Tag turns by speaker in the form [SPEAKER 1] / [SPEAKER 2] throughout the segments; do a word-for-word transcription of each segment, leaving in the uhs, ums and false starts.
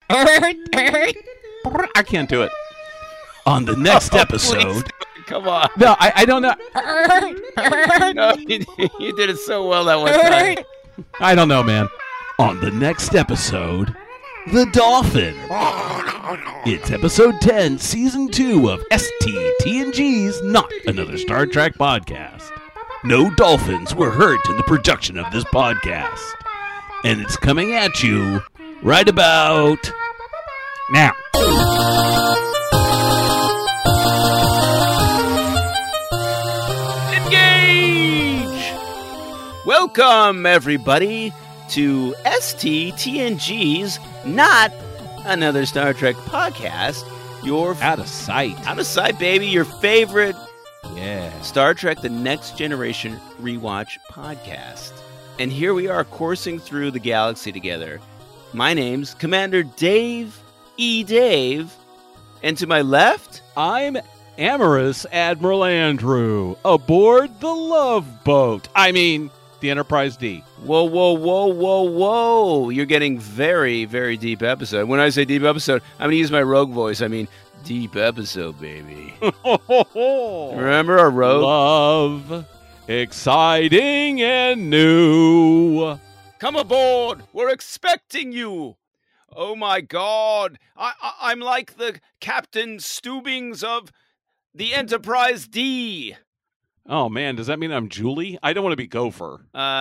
[SPEAKER 1] I can't do it. On the next
[SPEAKER 2] Oh,
[SPEAKER 1] episode...
[SPEAKER 2] Come on.
[SPEAKER 1] No, I, I don't know.
[SPEAKER 2] No, you, you did it so well that one time.
[SPEAKER 1] I don't know, man. On the next episode, The Dolphin. It's episode ten, season two of S T T N G's Not Another Star Trek Podcast. No dolphins were hurt in the production of this podcast. And it's coming at you right about now.
[SPEAKER 2] Welcome, everybody, to S T T N G's Not Another Star Trek Podcast. Your f-
[SPEAKER 1] Out of sight.
[SPEAKER 2] Out of sight, baby. Your favorite
[SPEAKER 1] Yeah.
[SPEAKER 2] Star Trek The Next Generation rewatch podcast. And here we are coursing through the galaxy together. My name's Commander Dave E. Dave. And to my left,
[SPEAKER 1] I'm Amorous Admiral Andrew, aboard the Love Boat. I mean, the Enterprise D.
[SPEAKER 2] whoa, whoa, whoa, whoa, whoa. You're getting very, very deep episode. When I say deep episode, I'm going to use my rogue voice. I mean, deep episode, baby. Remember our rogue?
[SPEAKER 1] Love, exciting and new.
[SPEAKER 2] Come aboard. We're expecting you. Oh, my God. I, I, I'm like the Captain Steubings of the Enterprise D.
[SPEAKER 1] Oh, man, does that mean I'm Julie? I don't want to be Gopher.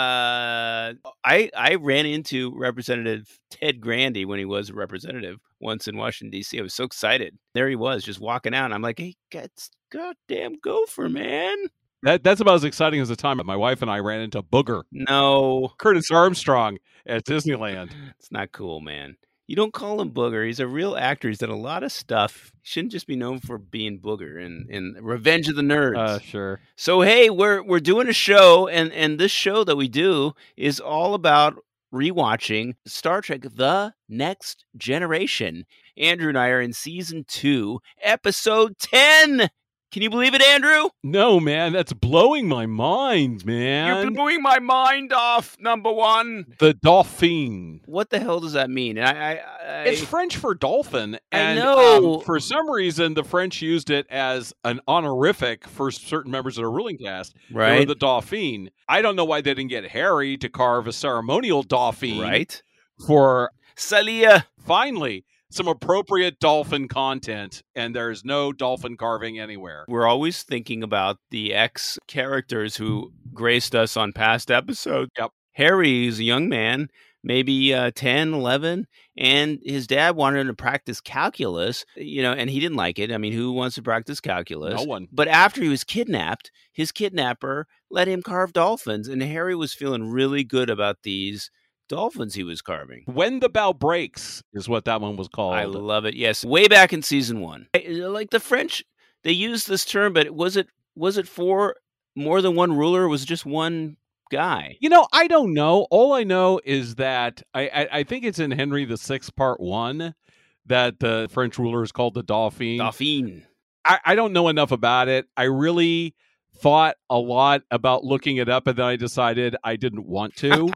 [SPEAKER 2] Uh, I I ran into Representative Ted Grandy when he was a representative once in Washington, D C I was so excited. There he was, just walking out. And I'm like, hey, that's goddamn Gopher, man.
[SPEAKER 1] That That's about as exciting as the time my wife and I ran into Booger.
[SPEAKER 2] No.
[SPEAKER 1] Curtis Armstrong at Disneyland.
[SPEAKER 2] It's not cool, man. You don't call him Booger. He's a real actor. He's done a lot of stuff. He shouldn't just be known for being Booger in, in Revenge of the Nerds.
[SPEAKER 1] Uh, sure.
[SPEAKER 2] So, hey, we're we're doing a show, and, and this show that we do is all about rewatching Star Trek The Next Generation. Andrew and I are in season two, episode ten. Can you believe it, Andrew?
[SPEAKER 1] No, man, that's blowing my mind, man.
[SPEAKER 2] You're blowing my mind off, number one.
[SPEAKER 1] The Dolphin.
[SPEAKER 2] What the hell does that mean? I, I, I
[SPEAKER 1] It's French for dolphin.
[SPEAKER 2] I
[SPEAKER 1] And,
[SPEAKER 2] know.
[SPEAKER 1] Um, for some reason, the French used it as an honorific for certain members of the ruling cast. They were
[SPEAKER 2] right,
[SPEAKER 1] the Dauphin. I don't know why they didn't get Harry to carve a ceremonial Dauphin.
[SPEAKER 2] right.
[SPEAKER 1] For
[SPEAKER 2] Salia.
[SPEAKER 1] finally some appropriate dolphin content, and there's no dolphin carving anywhere.
[SPEAKER 2] We're always thinking about the ex characters who graced us on past episodes.
[SPEAKER 1] Yep.
[SPEAKER 2] Harry is a young man, maybe uh, ten, eleven, and his dad wanted him to practice calculus, you know, and he didn't like it. I mean, who wants to practice calculus?
[SPEAKER 1] No one.
[SPEAKER 2] But after he was kidnapped, his kidnapper let him carve dolphins, and Harry was feeling really good about these dolphins he was carving.
[SPEAKER 1] When the Bow Breaks is what that one was called.
[SPEAKER 2] I love it. Yes, way back in season one, like the French, they used this term, but was it was it for more than one ruler? Or was it just one guy?
[SPEAKER 1] You know, I don't know. All I know is that I, I, I think it's in Henry the Sixth, Part One, that the French ruler is called the Dauphin.
[SPEAKER 2] Dauphin.
[SPEAKER 1] I, I don't know enough about it. I really thought a lot about looking it up, and then I decided I didn't want to.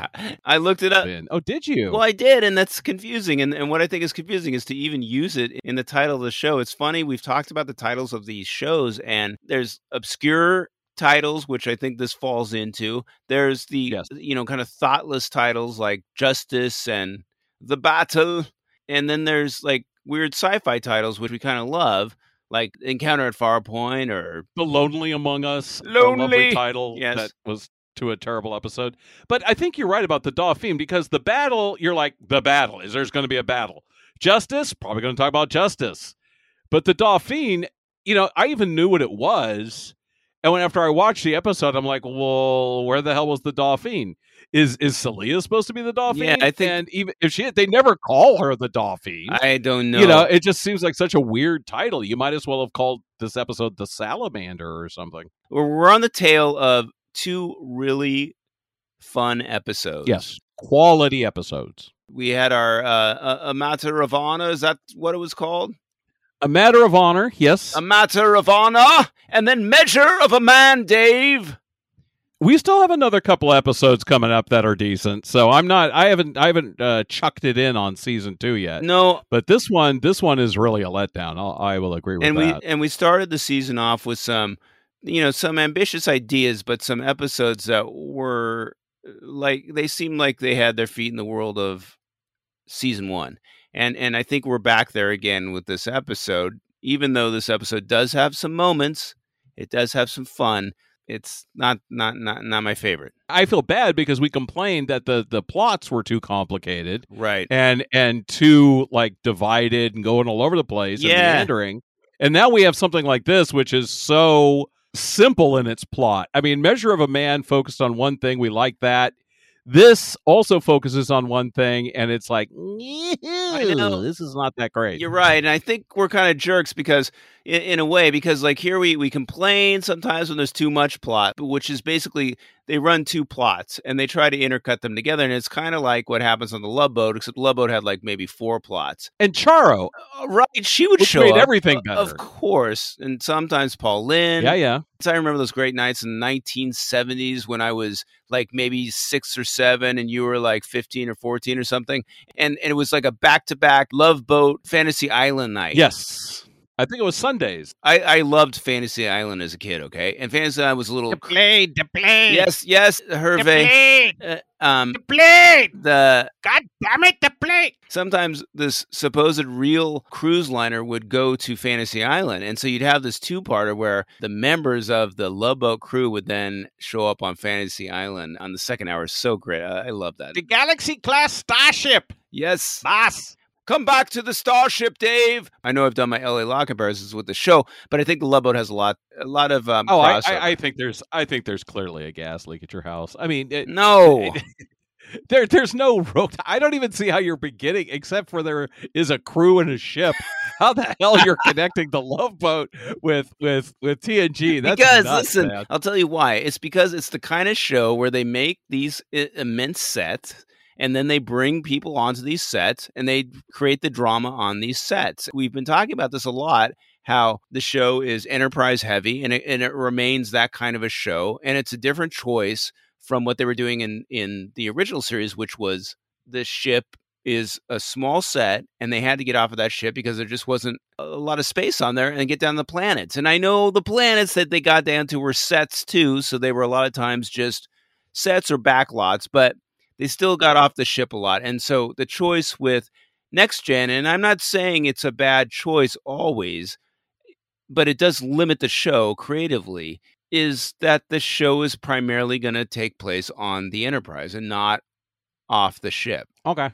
[SPEAKER 2] I looked it up.
[SPEAKER 1] Oh, did you?
[SPEAKER 2] Well, I did, and that's confusing. And, and what I think is confusing is to even use it in the title of the show. It's funny, we've talked about the titles of these shows, and there's obscure titles, which I think this falls into. There's the,
[SPEAKER 1] Yes.
[SPEAKER 2] you know, kind of thoughtless titles like Justice and The Battle. And then there's like weird sci-fi titles, which we kind of love, like Encounter at Farpoint or
[SPEAKER 1] The Lonely Among Us. A
[SPEAKER 2] Lonely.
[SPEAKER 1] lovely title
[SPEAKER 2] Yes.
[SPEAKER 1] that was to a terrible episode. But I think you're right about the Dauphin, because the battle, you're like, the battle. Is there's going to be a battle? Justice? Probably going to talk about justice. But the Dauphin, you know, I even knew what it was. And when after I watched the episode, I'm like, well, where the hell was the Dauphin? Is is Celia supposed to be the Dauphin?
[SPEAKER 2] Yeah, I think-
[SPEAKER 1] And even if she, they never call her the Dauphin.
[SPEAKER 2] I don't know.
[SPEAKER 1] You know, it just seems like such a weird title. You might as well have called this episode The Salamander or something.
[SPEAKER 2] We're we're on the tail of two really fun episodes.
[SPEAKER 1] Yes, quality episodes.
[SPEAKER 2] We had our uh, a, a Matter of Honor. Is that what it was called?
[SPEAKER 1] A Matter of Honor, yes.
[SPEAKER 2] A Matter of Honor, and then Measure of a Man, Dave.
[SPEAKER 3] we still have another couple episodes coming up that are decent. So I'm not, I haven't, I haven't uh, chucked it in on season two yet.
[SPEAKER 2] No,
[SPEAKER 3] but this one, this one is really a letdown. I'll, I will agree with
[SPEAKER 2] and
[SPEAKER 3] that.
[SPEAKER 2] we and we started the season off with some, you know, some ambitious ideas, but some episodes that were like they seemed like they had their feet in the world of season one, and and I think we're back there again with this episode. Even though this episode does have some moments, it does have some fun. It's not not not not my favorite.
[SPEAKER 3] I feel bad because we complained that the the plots were too complicated,
[SPEAKER 2] right?
[SPEAKER 3] And and too like divided and going all over the place
[SPEAKER 2] yeah.
[SPEAKER 3] and meandering. And now we have something like this, which is so simple in its plot. I mean, Measure of a Man focused on one thing. We like that. This also focuses on one thing, and it's like, I know this is not that great.
[SPEAKER 2] You're right, and I think we're kind of jerks because, in, in a way, because like here we we complain sometimes when there's too much plot, which is basically they run two plots and they try to intercut them together, and it's kind of like what happens on the Love Boat, except Love Boat had like maybe four plots.
[SPEAKER 3] And Charo,
[SPEAKER 2] uh, right? She would
[SPEAKER 3] which
[SPEAKER 2] show
[SPEAKER 3] made
[SPEAKER 2] up,
[SPEAKER 3] everything better,
[SPEAKER 2] of course, and sometimes Paul Lynn.
[SPEAKER 3] Yeah, yeah.
[SPEAKER 2] I remember those great nights in the nineteen seventies when I was like maybe six or seven and you were like fifteen or fourteen or something. And, and it was like a back-to-back Love Boat Fantasy Island night.
[SPEAKER 3] Yes. I think it was Sundays.
[SPEAKER 2] I, I loved Fantasy Island as a kid, okay? And Fantasy Island was a little...
[SPEAKER 4] The blade, the blade.
[SPEAKER 2] Yes, yes, Hervé.
[SPEAKER 4] The blade.
[SPEAKER 2] Uh, um,
[SPEAKER 4] the blade.
[SPEAKER 2] The...
[SPEAKER 4] God damn it, the blade.
[SPEAKER 2] Sometimes this supposed real cruise liner would go to Fantasy Island. And so you'd have this two-parter where the members of the Love Boat crew would then show up on Fantasy Island on the second hour. So great. I, I love that.
[SPEAKER 4] The Galaxy-class starship.
[SPEAKER 2] Yes.
[SPEAKER 4] Boss.
[SPEAKER 2] Come back to the starship, Dave. I know I've done my L A Law comparisons with the show, but I think the Love Boat has a lot, a lot of um.
[SPEAKER 3] Oh, I, I, I think there's, I think there's clearly a gas leak at your house. I mean, it,
[SPEAKER 2] no,
[SPEAKER 3] it, there, there's no rope. I don't even see how you're beginning, except for there is a crew and a ship. How the hell you're connecting the Love Boat with with with T N G? That's
[SPEAKER 2] because
[SPEAKER 3] nuts,
[SPEAKER 2] listen,
[SPEAKER 3] man.
[SPEAKER 2] I'll tell you why. It's because it's the kind of show where they make these I- immense sets. And then they bring people onto these sets and they create the drama on these sets. We've been talking about this a lot, how the show is Enterprise heavy and it, and it remains that kind of a show. And it's a different choice from what they were doing in, in the original series, which was the ship is a small set and they had to get off of that ship because there just wasn't a lot of space on there and get down to the planets. And I know the planets that they got down to were sets too. So they were a lot of times just sets or backlots, but they still got off the ship a lot. And so the choice with Next Gen, and I'm not saying it's a bad choice always, but it does limit the show creatively, is that the show is primarily going to take place on the Enterprise and not off the ship.
[SPEAKER 3] Okay.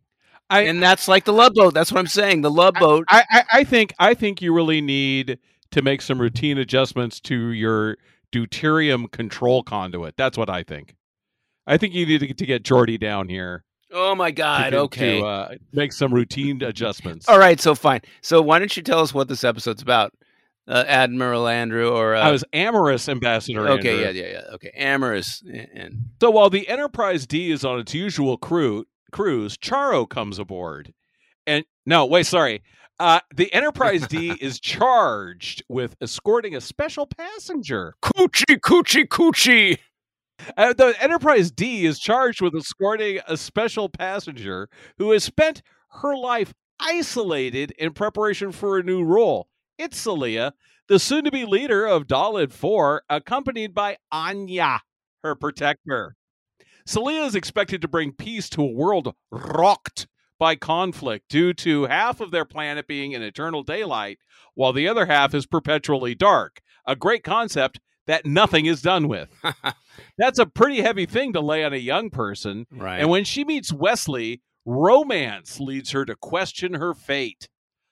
[SPEAKER 3] I,
[SPEAKER 2] and that's like the Love Boat. That's what I'm saying. The Love Boat.
[SPEAKER 3] I, I, I think I think you really need to make some routine adjustments to your deuterium control conduit. That's what I think. I think you need to, to get Geordi down here.
[SPEAKER 2] Oh, my God.
[SPEAKER 3] To,
[SPEAKER 2] okay.
[SPEAKER 3] To uh, make some routine adjustments.
[SPEAKER 2] All right. So fine. So why don't you tell us what this episode's about, uh, Admiral Andrew? Or uh...
[SPEAKER 3] I was Amorous Ambassador
[SPEAKER 2] Okay.
[SPEAKER 3] Andrew.
[SPEAKER 2] Yeah, yeah, yeah. Okay. Amorous. And...
[SPEAKER 3] So while the Enterprise D is on its usual crew, cruise, Charo comes aboard. And no, wait, sorry. Uh, the Enterprise D is charged with escorting a special passenger.
[SPEAKER 2] Coochie, coochie, coochie.
[SPEAKER 3] Uh, the Enterprise D is charged with escorting a special passenger who has spent her life isolated in preparation for a new role. It's Celia, the soon-to-be leader of Daled four, accompanied by Anya, her protector. Celia is expected to bring peace to a world rocked by conflict due to half of their planet being in eternal daylight, while the other half is perpetually dark. A great concept that nothing is done with. That's a pretty heavy thing to lay on a young person.
[SPEAKER 2] Right.
[SPEAKER 3] And when she meets Wesley, romance leads her to question her fate.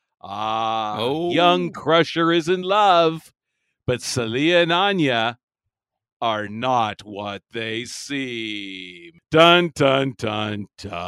[SPEAKER 3] Ah,
[SPEAKER 2] oh.
[SPEAKER 3] Young Crusher is in love, but Celia and Anya are not what they seem. Dun, dun, dun,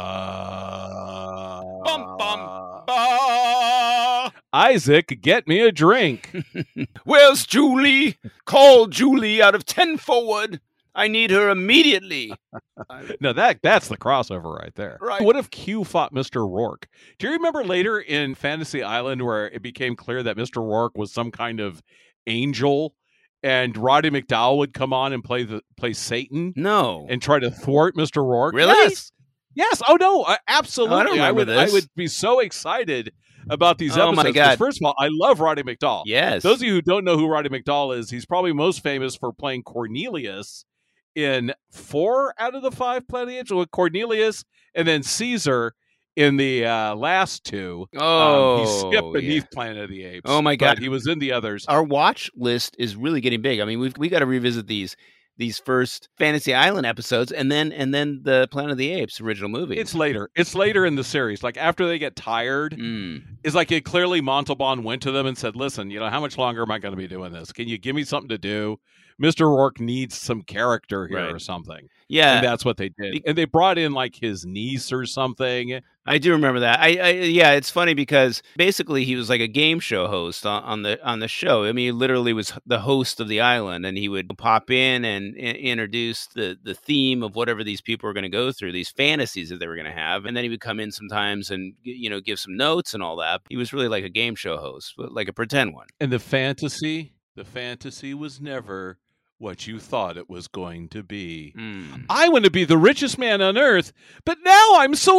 [SPEAKER 3] dun.
[SPEAKER 2] Bum, bum, ba.
[SPEAKER 3] Isaac, get me a drink.
[SPEAKER 2] Where's Julie? Call Julie out of ten forward. I need her immediately.
[SPEAKER 3] No, that that's the crossover right there.
[SPEAKER 2] Right.
[SPEAKER 3] What if Q fought Mister Rourke? Do you remember later in Fantasy Island where it became clear that Mister Rourke was some kind of angel and Roddy McDowall would come on and play the play Satan
[SPEAKER 2] No.
[SPEAKER 3] and try to thwart Mister Rourke.
[SPEAKER 2] Really?
[SPEAKER 3] Yes. Yes. Oh no, uh, absolutely.
[SPEAKER 2] Oh, I don't remember
[SPEAKER 3] would
[SPEAKER 2] this.
[SPEAKER 3] I would be so excited about these
[SPEAKER 2] Oh, my
[SPEAKER 3] episodes. 'cause
[SPEAKER 2] God.
[SPEAKER 3] First of all, I love Roddy McDowall.
[SPEAKER 2] Yes.
[SPEAKER 3] Those of you who don't know who Roddy McDowall is, he's probably most famous for playing Cornelius in four out of the five Planet of the Apes, with Cornelius and then Caesar in the uh, last two.
[SPEAKER 2] Oh,
[SPEAKER 3] um, he skipped beneath
[SPEAKER 2] yeah.
[SPEAKER 3] Planet of the Apes.
[SPEAKER 2] Oh, my God.
[SPEAKER 3] But he was in the others.
[SPEAKER 2] Our watch list is really getting big. I mean, we've we got to revisit these these first Fantasy Island episodes, and then and then the Planet of the Apes original movie.
[SPEAKER 3] It's later. It's later in the series. Like after they get tired,
[SPEAKER 2] Mm.
[SPEAKER 3] it's like it clearly Montalban went to them and said, "Listen, you know, how much longer am I going to be doing this? Can you give me something to do? Mister Rourke needs some character here
[SPEAKER 2] Right.
[SPEAKER 3] or something."
[SPEAKER 2] Yeah,
[SPEAKER 3] And that's what they did. And they brought in like his niece or something.
[SPEAKER 2] I do remember that. I, I yeah, it's funny because basically he was like a game show host on, on the on the show. I mean, he literally was the host of the island, and he would pop in and i- introduce the the theme of whatever these people were going to go through, these fantasies that they were going to have, and then he would come in sometimes and you know give some notes and all that. He was really like a game show host, but like a pretend one.
[SPEAKER 3] And the fantasy, the fantasy was never what you thought it was going to be.
[SPEAKER 2] Mm.
[SPEAKER 3] I want to be the richest man on earth, but now I'm so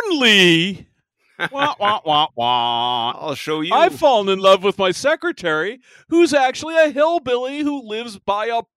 [SPEAKER 3] lonely. Wah, wah, wah, wah.
[SPEAKER 2] I'll show you.
[SPEAKER 3] I've fallen in love with my secretary, who's actually a hillbilly who lives by a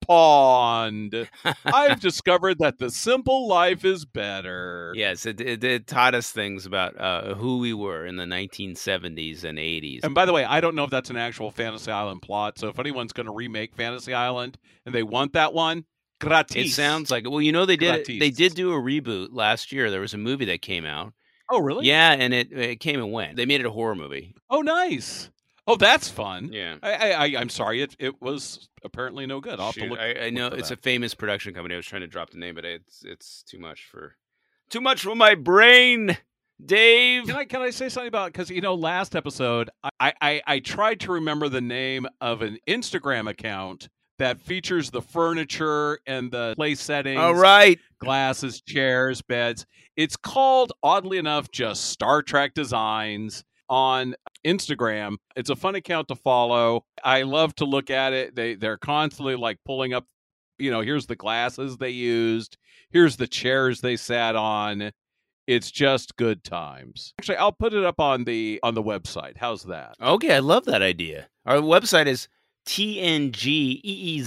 [SPEAKER 3] pond. I've discovered that the simple life is better.
[SPEAKER 2] Yes, it, it, it taught us things about uh, who we were in the nineteen seventies and eighties.
[SPEAKER 3] And by the way, I don't know if that's an actual Fantasy Island plot, so if anyone's going to remake Fantasy Island and they want that one, gratis.
[SPEAKER 2] It sounds like it. Well, you know, they did
[SPEAKER 3] Gratis.
[SPEAKER 2] they did do a reboot last year. There was a movie that came out.
[SPEAKER 3] Oh, really?
[SPEAKER 2] Yeah, and it it came and went. They made it a horror movie.
[SPEAKER 3] Oh, nice. Oh, that's fun.
[SPEAKER 2] Yeah.
[SPEAKER 3] I, I, I I'm sorry, it it was apparently no good. I'll have to
[SPEAKER 2] Shoot,
[SPEAKER 3] look.
[SPEAKER 2] I, I
[SPEAKER 3] look
[SPEAKER 2] know
[SPEAKER 3] for
[SPEAKER 2] it's
[SPEAKER 3] that.
[SPEAKER 2] a famous production company. I was trying to drop the name, but it's it's too much for too much for my brain, Dave.
[SPEAKER 3] Can I can I say something about, because you know last episode I, I I tried to remember the name of an Instagram account that features the furniture and the place settings.
[SPEAKER 2] All right.
[SPEAKER 3] Glasses, chairs, beds. It's called, oddly enough, just Star Trek Designs on Instagram. It's a fun account to follow. I love to look at it. They they're constantly like pulling up, you know, here's the glasses they used, here's the chairs they sat on. It's just good times. Actually, I'll put it up on the on the website. How's that?
[SPEAKER 2] Okay, I love that idea. Our website is T N G E E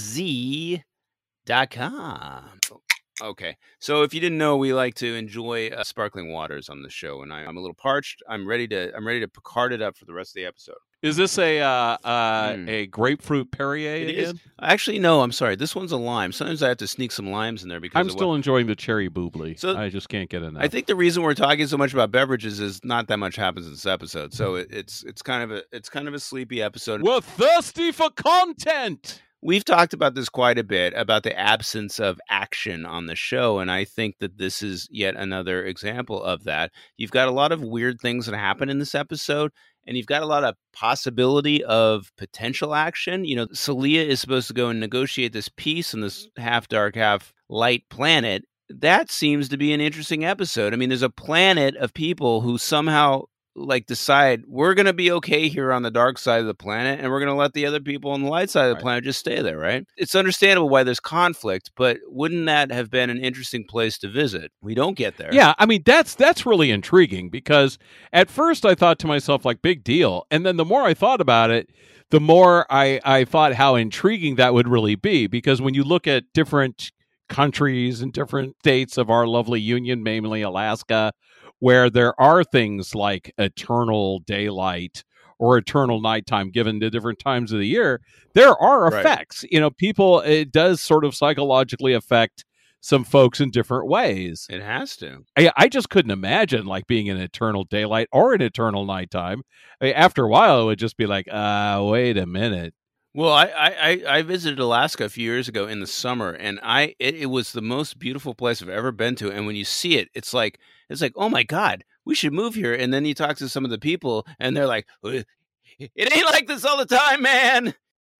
[SPEAKER 2] Z dot com. Okay, so if you didn't know, we like to enjoy uh, sparkling waters on the show, and I, I'm a little parched. I'm ready to I'm ready to Picard it up for the rest of the episode.
[SPEAKER 3] Is this a uh, uh,
[SPEAKER 2] Mm.
[SPEAKER 3] a grapefruit Perrier
[SPEAKER 2] It
[SPEAKER 3] again?
[SPEAKER 2] is. Actually, no, I'm sorry. This one's a lime. Sometimes I have to sneak some limes in there because
[SPEAKER 3] I'm
[SPEAKER 2] of
[SPEAKER 3] still
[SPEAKER 2] what,
[SPEAKER 3] enjoying the cherry boobly.
[SPEAKER 2] So-
[SPEAKER 3] I just can't get enough.
[SPEAKER 2] I think the reason we're talking so much about beverages is not that much happens in this episode. So it, it's it's kind of a it's kind of a sleepy episode.
[SPEAKER 3] we're thirsty for content.
[SPEAKER 2] We've talked about this quite a bit, about the absence of action on the show, and I think that this is yet another example of that. You've got a lot of weird things that happen in this episode, and you've got a lot of possibility of potential action. You know, Celia is supposed to go and negotiate this peace on this half-dark, half-light planet. That seems to be an interesting episode. I mean, there's a planet of people who somehow like decide we're going to be okay here on the dark side of the planet and we're going to let the other people on the light side of the
[SPEAKER 3] Right.
[SPEAKER 2] planet just stay there, right? It's understandable why there's conflict, but wouldn't that have been an interesting place to visit? We don't get there.
[SPEAKER 3] Yeah, I mean that's that's really intriguing, because at first I thought to myself like big deal, and then the more I thought about it, the more I I thought how intriguing that would really be, because when you look at different countries and different states of our lovely union, mainly Alaska, where there are things like eternal daylight or eternal nighttime given to different times of the year, there are
[SPEAKER 2] Right.
[SPEAKER 3] effects. You know, people, it does sort of psychologically affect some folks in different ways.
[SPEAKER 2] It has to.
[SPEAKER 3] I, I just couldn't imagine like being an eternal daylight or an eternal nighttime. I mean, after a while, it would just be like, uh, wait a minute.
[SPEAKER 2] Well, I, I, I- I visited Alaska a few years ago in the summer, and I it, it was the most beautiful place I've ever been to. And when you see it, it's like it's like, oh my God, we should move here. And then you talk to some of the people, and they're like, it ain't like this all the time, man.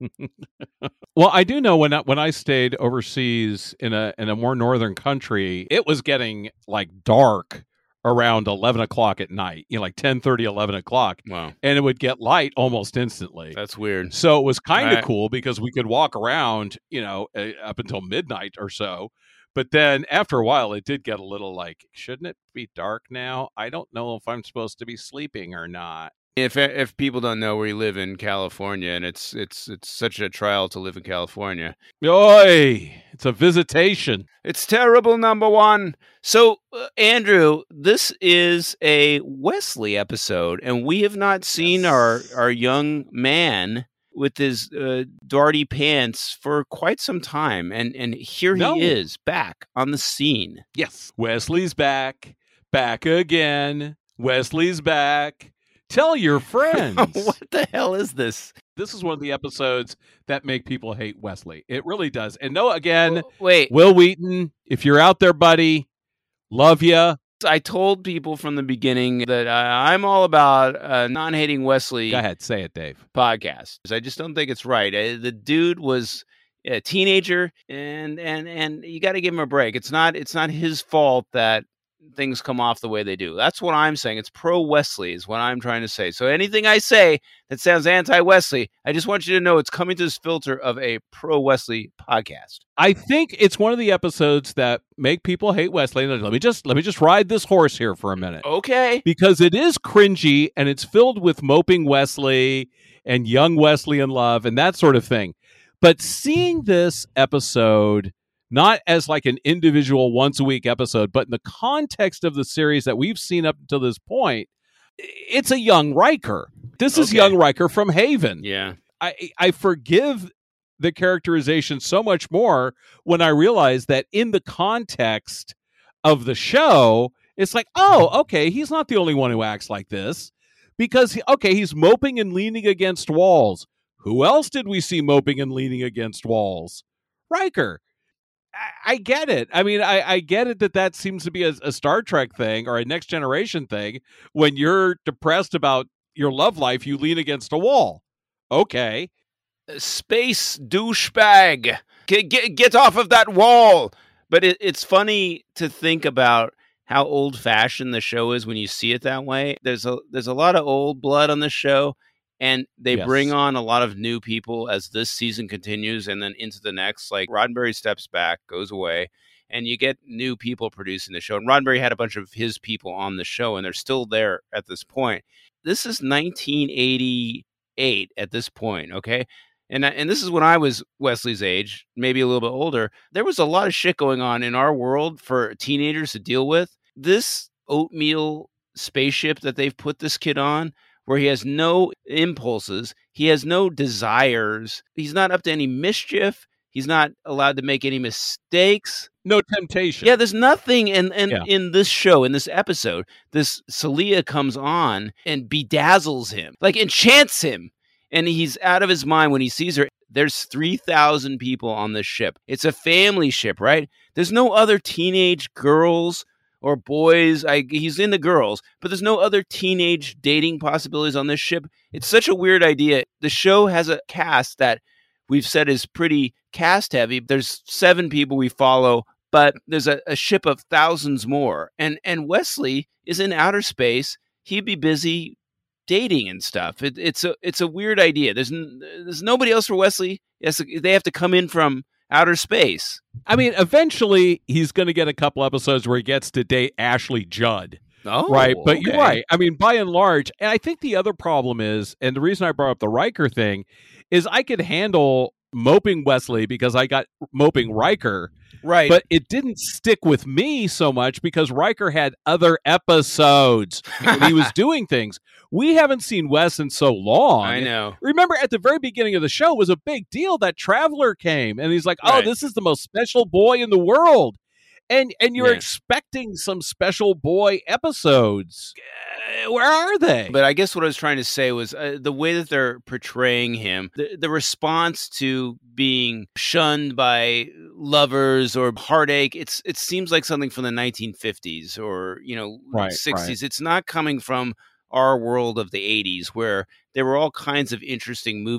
[SPEAKER 3] Well, I do know when I, when I stayed overseas in a in a more northern country, it was getting like dark around eleven o'clock at night, you know, like ten thirty, eleven o'clock.
[SPEAKER 2] Wow.
[SPEAKER 3] And it would get light almost instantly.
[SPEAKER 2] That's weird.
[SPEAKER 3] So it was kind of
[SPEAKER 2] Right.
[SPEAKER 3] cool because we could walk around, you know, uh, up until midnight or so. But then after a while, it did get a little like, shouldn't it be dark now? I don't know if I'm supposed to be sleeping or not.
[SPEAKER 2] If if people don't know, we live in California, and it's it's it's such a trial to live in California.
[SPEAKER 3] Oi, it's a visitation.
[SPEAKER 2] It's terrible, number one. So, uh, Andrew, this is a Wesley episode, and we have not seen
[SPEAKER 3] Yes.
[SPEAKER 2] our, our young man with his uh, darty pants for quite some time. And, and here
[SPEAKER 3] No.
[SPEAKER 2] he is, back on the scene.
[SPEAKER 3] Yes. Wesley's back. Back again. Wesley's back. Tell your friends.
[SPEAKER 2] What the hell is this?
[SPEAKER 3] This is one of the episodes that make people hate Wesley. It really does. And no, again,
[SPEAKER 2] W- Wait,
[SPEAKER 3] Will Wheaton, if you're out there, buddy, love you.
[SPEAKER 2] I told people from the beginning that I, I'm all about uh, non-hating Wesley
[SPEAKER 3] Go ahead, say it, Dave.
[SPEAKER 2] podcast. I just don't think it's right. Uh, The dude was a teenager, and and and you got to give him a break. It's not it's not his fault that things come off the way they do. That's what I'm saying. It's pro Wesley is what I'm trying to say. So anything I say that sounds anti-Wesley, I just want you to know it's coming to this filter of a pro Wesley podcast.
[SPEAKER 3] I think it's one of the episodes that make people hate Wesley. Let me just let me just ride this horse here for a minute.
[SPEAKER 2] Okay.
[SPEAKER 3] Because it is cringy and it's filled with moping Wesley and young Wesley in love and that sort of thing. But seeing this episode not as like an individual once a week episode, but in the context of the series that we've seen up until this point, it's a young Riker. This is
[SPEAKER 2] Okay.
[SPEAKER 3] young Riker from Haven.
[SPEAKER 2] Yeah.
[SPEAKER 3] I, I forgive the characterization so much more when I realize that in the context of the show, it's like, oh, okay, he's not the only one who acts like this. Because, okay, he's moping and leaning against walls. Who else did we see moping and leaning against walls? Riker. I, I get it. I mean, I, I get it that that seems to be a, a Star Trek thing or a Next Generation thing. When you're depressed about your love life, you lean against a wall. Okay.
[SPEAKER 2] Space douchebag. Get, get, get off of that wall. But it, it's funny to think about how old fashioned the show is when you see it that way. There's a there's a lot of old blood on the show, and they
[SPEAKER 3] Yes.
[SPEAKER 2] bring on a lot of new people as this season continues and then into the next. Like Roddenberry steps back, goes away, and you get new people producing the show. And Roddenberry had a bunch of his people on the show, and they're still there at this point. This is nineteen eighty-eight at this point, okay? And I, and this is when I was Wesley's age, maybe a little bit older. There was a lot of shit going on in our world for teenagers to deal with. This oatmeal spaceship that they've put this kid on, where he has no impulses, he has no desires, he's not up to any mischief, he's not allowed to make any mistakes.
[SPEAKER 3] No temptation.
[SPEAKER 2] Yeah, there's nothing in in,
[SPEAKER 3] Yeah.
[SPEAKER 2] in this show, in this episode. This Celia comes on and bedazzles him, like enchants him. And he's out of his mind when he sees her. There's three thousand people on this ship. It's a family ship, right? There's no other teenage girls or boys. I, he's into girls, but there's no other teenage dating possibilities on this ship. It's such a weird idea. The show has a cast that we've said is pretty cast heavy. There's seven people we follow, but there's a, a ship of thousands more. And, and Wesley is in outer space. He'd be busy dating and stuff. It, it's a it's a weird idea. There's n- there's nobody else for Wesley. Yes, they have to come in from outer space.
[SPEAKER 3] I mean, eventually he's going to get a couple episodes where he gets to date Ashley Judd.
[SPEAKER 2] Oh,
[SPEAKER 3] right. But you're
[SPEAKER 2] okay.
[SPEAKER 3] right. I mean, by and large, and I think the other problem is, and the reason I brought up the Riker thing is I could handle moping Wesley because I got moping Riker.
[SPEAKER 2] Right.
[SPEAKER 3] But it didn't stick with me so much because Riker had other episodes when he was doing things. We haven't seen Wes in so long.
[SPEAKER 2] I know.
[SPEAKER 3] Remember, at the very beginning of the show, it was a big deal that Traveler came, and he's like, "Oh,
[SPEAKER 2] Right.
[SPEAKER 3] this is the most special boy in the world," and and you're
[SPEAKER 2] Yeah.
[SPEAKER 3] expecting some special boy episodes. Uh, where are they?
[SPEAKER 2] But I guess what I was trying to say was uh, the way that they're portraying him, the, the response to being shunned by lovers or heartache, it's it seems like something from the nineteen fifties or, you know,
[SPEAKER 3] Right,
[SPEAKER 2] sixties. It's not coming from our world of the eighties where there were all kinds of interesting movies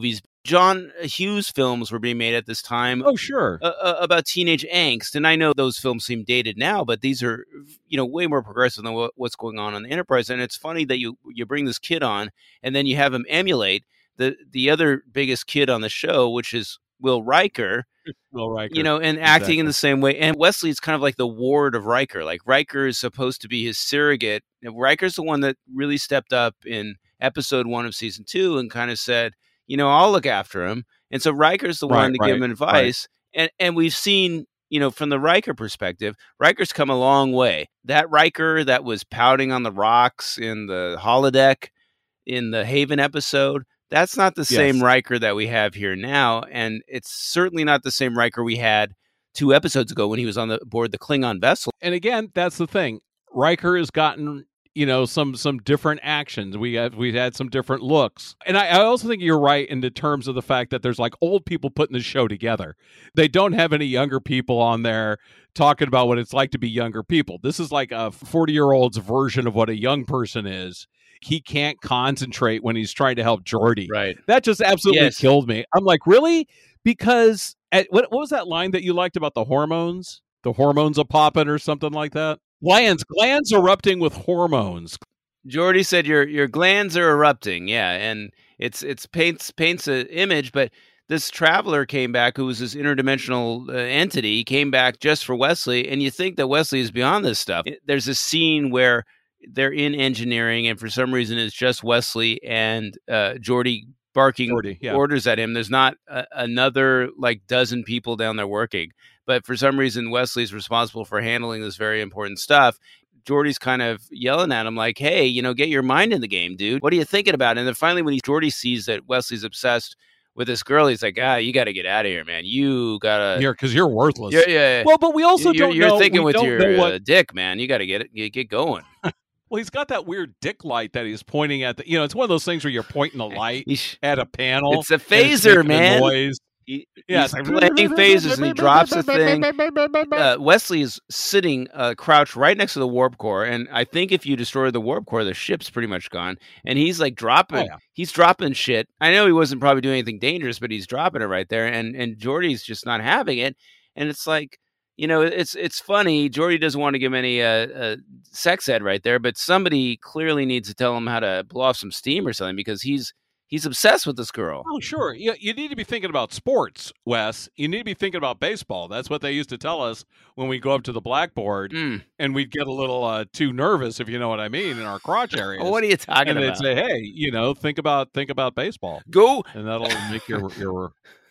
[SPEAKER 2] John Hughes films were being made at this time.
[SPEAKER 3] Oh, sure.
[SPEAKER 2] Uh, uh, about teenage angst. And I know those films seem dated now, but these are, you know, way more progressive than what, what's going on on the Enterprise. And it's funny that you you bring this kid on and then you have him emulate the, the other biggest kid on the show, which is Will Riker.
[SPEAKER 3] Will Riker.
[SPEAKER 2] You know, and
[SPEAKER 3] Exactly.
[SPEAKER 2] acting in the same way. And Wesley is kind of like the ward of Riker. Like Riker is supposed to be his surrogate. Riker's the one that really stepped up in episode one of season two and kind of said, you know, I'll look after him. And so Riker's the
[SPEAKER 3] Right,
[SPEAKER 2] one to
[SPEAKER 3] right,
[SPEAKER 2] give him advice. Right. And and we've seen, you know, from the Riker perspective, Riker's come a long way. That Riker that was pouting on the rocks in the holodeck in the Haven episode, that's not the
[SPEAKER 3] Yes.
[SPEAKER 2] same Riker that we have here now. And it's certainly not the same Riker we had two episodes ago when he was on the board the Klingon vessel.
[SPEAKER 3] And again, that's the thing. Riker has gotten, you know, some some different actions. We have we've had some different looks. And I, I also think you're right in the terms of the fact that there's like old people putting the show together. They don't have any younger people on there talking about what it's like to be younger people. This is like a forty-year-old's version of what a young person is. He can't concentrate when he's trying to help Geordi.
[SPEAKER 2] Right.
[SPEAKER 3] That just absolutely
[SPEAKER 2] Yes.
[SPEAKER 3] killed me. I'm like, really? Because at, what, what was that line that you liked about the hormones? The hormones are popping or something like that? Glands, glands erupting with hormones.
[SPEAKER 2] Geordi said your your glands are erupting, yeah, and it's it's paints paints an image. But this traveler came back, who was this interdimensional uh, entity, he came back just for Wesley, and you think that Wesley is beyond this stuff. It- there's a scene where they're in engineering, and for some reason it's just Wesley and uh, Geordi barking
[SPEAKER 3] Geordi, yeah.
[SPEAKER 2] orders at him. There's not a, another like dozen people down there working, but for some reason Wesley's responsible for handling this very important stuff. Geordi's kind of yelling at him like, hey, you know, get your mind in the game, dude. What are you thinking about? And then finally when he, Geordi sees that Wesley's obsessed with this girl, he's like, ah, you got to get out of here, man. You got to...
[SPEAKER 3] Here, because you're worthless.
[SPEAKER 2] Yeah, yeah.
[SPEAKER 3] Well, but we also
[SPEAKER 2] you're,
[SPEAKER 3] don't
[SPEAKER 2] you're
[SPEAKER 3] know.
[SPEAKER 2] thinking
[SPEAKER 3] we
[SPEAKER 2] with
[SPEAKER 3] don't
[SPEAKER 2] your
[SPEAKER 3] know what,
[SPEAKER 2] uh, dick, man. You got to get it. You get going.
[SPEAKER 3] well, he's got that weird dick light that he's pointing at. The, you know, it's one of those things where you're pointing the light
[SPEAKER 2] He's-
[SPEAKER 3] at a panel.
[SPEAKER 2] It's a
[SPEAKER 3] and
[SPEAKER 2] phaser,
[SPEAKER 3] making a
[SPEAKER 2] man.
[SPEAKER 3] Noise.
[SPEAKER 2] He,
[SPEAKER 3] Yeah,
[SPEAKER 2] he's
[SPEAKER 3] it's like-
[SPEAKER 2] playing phases and he drops the thing. Uh, Wesley is sitting uh, crouched right next to the warp core, and I think if you destroy the warp core, the ship's pretty much gone. And he's like dropping,
[SPEAKER 3] Oh, yeah.
[SPEAKER 2] he's dropping shit. I know he wasn't probably doing anything dangerous, but he's dropping it right there. And and Geordi's just not having it. And it's like, you know, it's it's funny. Geordi doesn't want to give any uh, uh, sex ed right there, but somebody clearly needs to tell him how to blow off some steam or something, because he's he's obsessed with this girl.
[SPEAKER 3] Oh, sure. You, you need to be thinking about sports, Wes. You need to be thinking about baseball. That's what they used to tell us when we go up to the blackboard,
[SPEAKER 2] Mm.
[SPEAKER 3] and we'd get a little uh, too nervous, if you know what I mean, in our crotch areas.
[SPEAKER 2] Oh, what are you talking
[SPEAKER 3] and they'd
[SPEAKER 2] about?
[SPEAKER 3] say, "Hey, you know, think about think about baseball,
[SPEAKER 2] Go.
[SPEAKER 3] and that'll make your your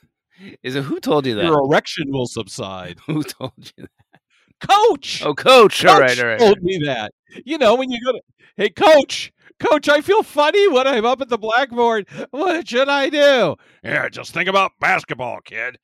[SPEAKER 2] Is it who told you that?
[SPEAKER 3] your erection will subside."
[SPEAKER 2] Who told you that?
[SPEAKER 3] Coach,
[SPEAKER 2] Oh, coach.
[SPEAKER 3] Coach
[SPEAKER 2] all right, all right.
[SPEAKER 3] told me that. You know, when you go to, hey, coach, coach, I feel funny when I'm up at the blackboard. What should I do? Yeah, just think about basketball, kid.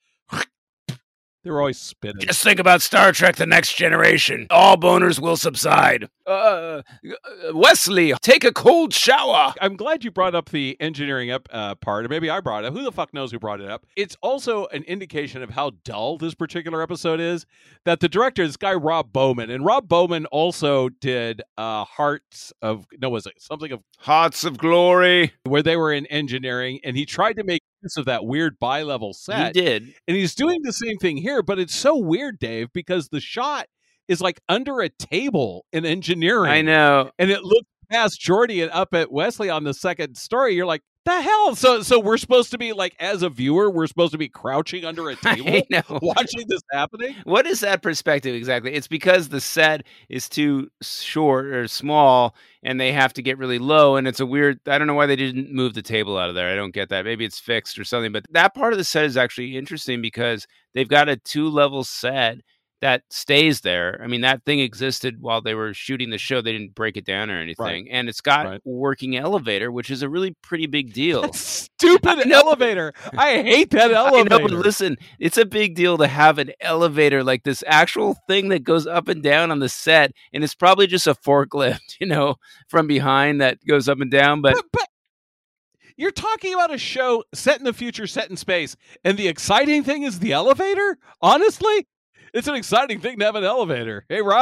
[SPEAKER 3] They're always spitting.
[SPEAKER 2] Just think about Star Trek The Next Generation. All boners will subside. Uh, uh, Wesley, take a cold shower.
[SPEAKER 3] I'm glad you brought up the engineering up uh, part, or maybe I brought it up. Who the fuck knows who brought it up? It's also an indication of how dull this particular episode is, that the director is this guy Rob Bowman, and Rob Bowman also did uh, Hearts of, no, was it something of,
[SPEAKER 2] Hearts of Glory.
[SPEAKER 3] where they were in engineering, and he tried to make use of that weird bi-level set.
[SPEAKER 2] He did.
[SPEAKER 3] And he's doing the same thing here, but it's so weird, Dave, because the shot is like under a table in engineering.
[SPEAKER 2] I know.
[SPEAKER 3] And it looks past Geordi and up at Wesley on the second story. You're like, the hell? So so we're supposed to be like, as a viewer, we're supposed to be crouching under a table
[SPEAKER 2] I know.
[SPEAKER 3] watching this happening?
[SPEAKER 2] What is that perspective exactly? It's because the set is too short or small and they have to get really low. And it's a weird, I don't know why they didn't move the table out of there. I don't get that. Maybe it's fixed or something. But that part of the set is actually interesting because they've got a two level set that stays there. I mean, that thing existed while they were shooting the show. They didn't break it down or anything.
[SPEAKER 3] Right.
[SPEAKER 2] And it's got
[SPEAKER 3] Right.
[SPEAKER 2] working elevator, which is a really pretty big deal.
[SPEAKER 3] That stupid
[SPEAKER 2] know.
[SPEAKER 3] elevator. I hate that
[SPEAKER 2] I
[SPEAKER 3] elevator.
[SPEAKER 2] know, but listen, it's a big deal to have an elevator, like this actual thing that goes up and down on the set, and it's probably just a forklift, you know, from behind that goes up and down. But
[SPEAKER 3] but, but you're talking about a show set in the future, set in space, and the exciting thing is the elevator? Honestly? It's an exciting thing to have an elevator. Hey, Rob.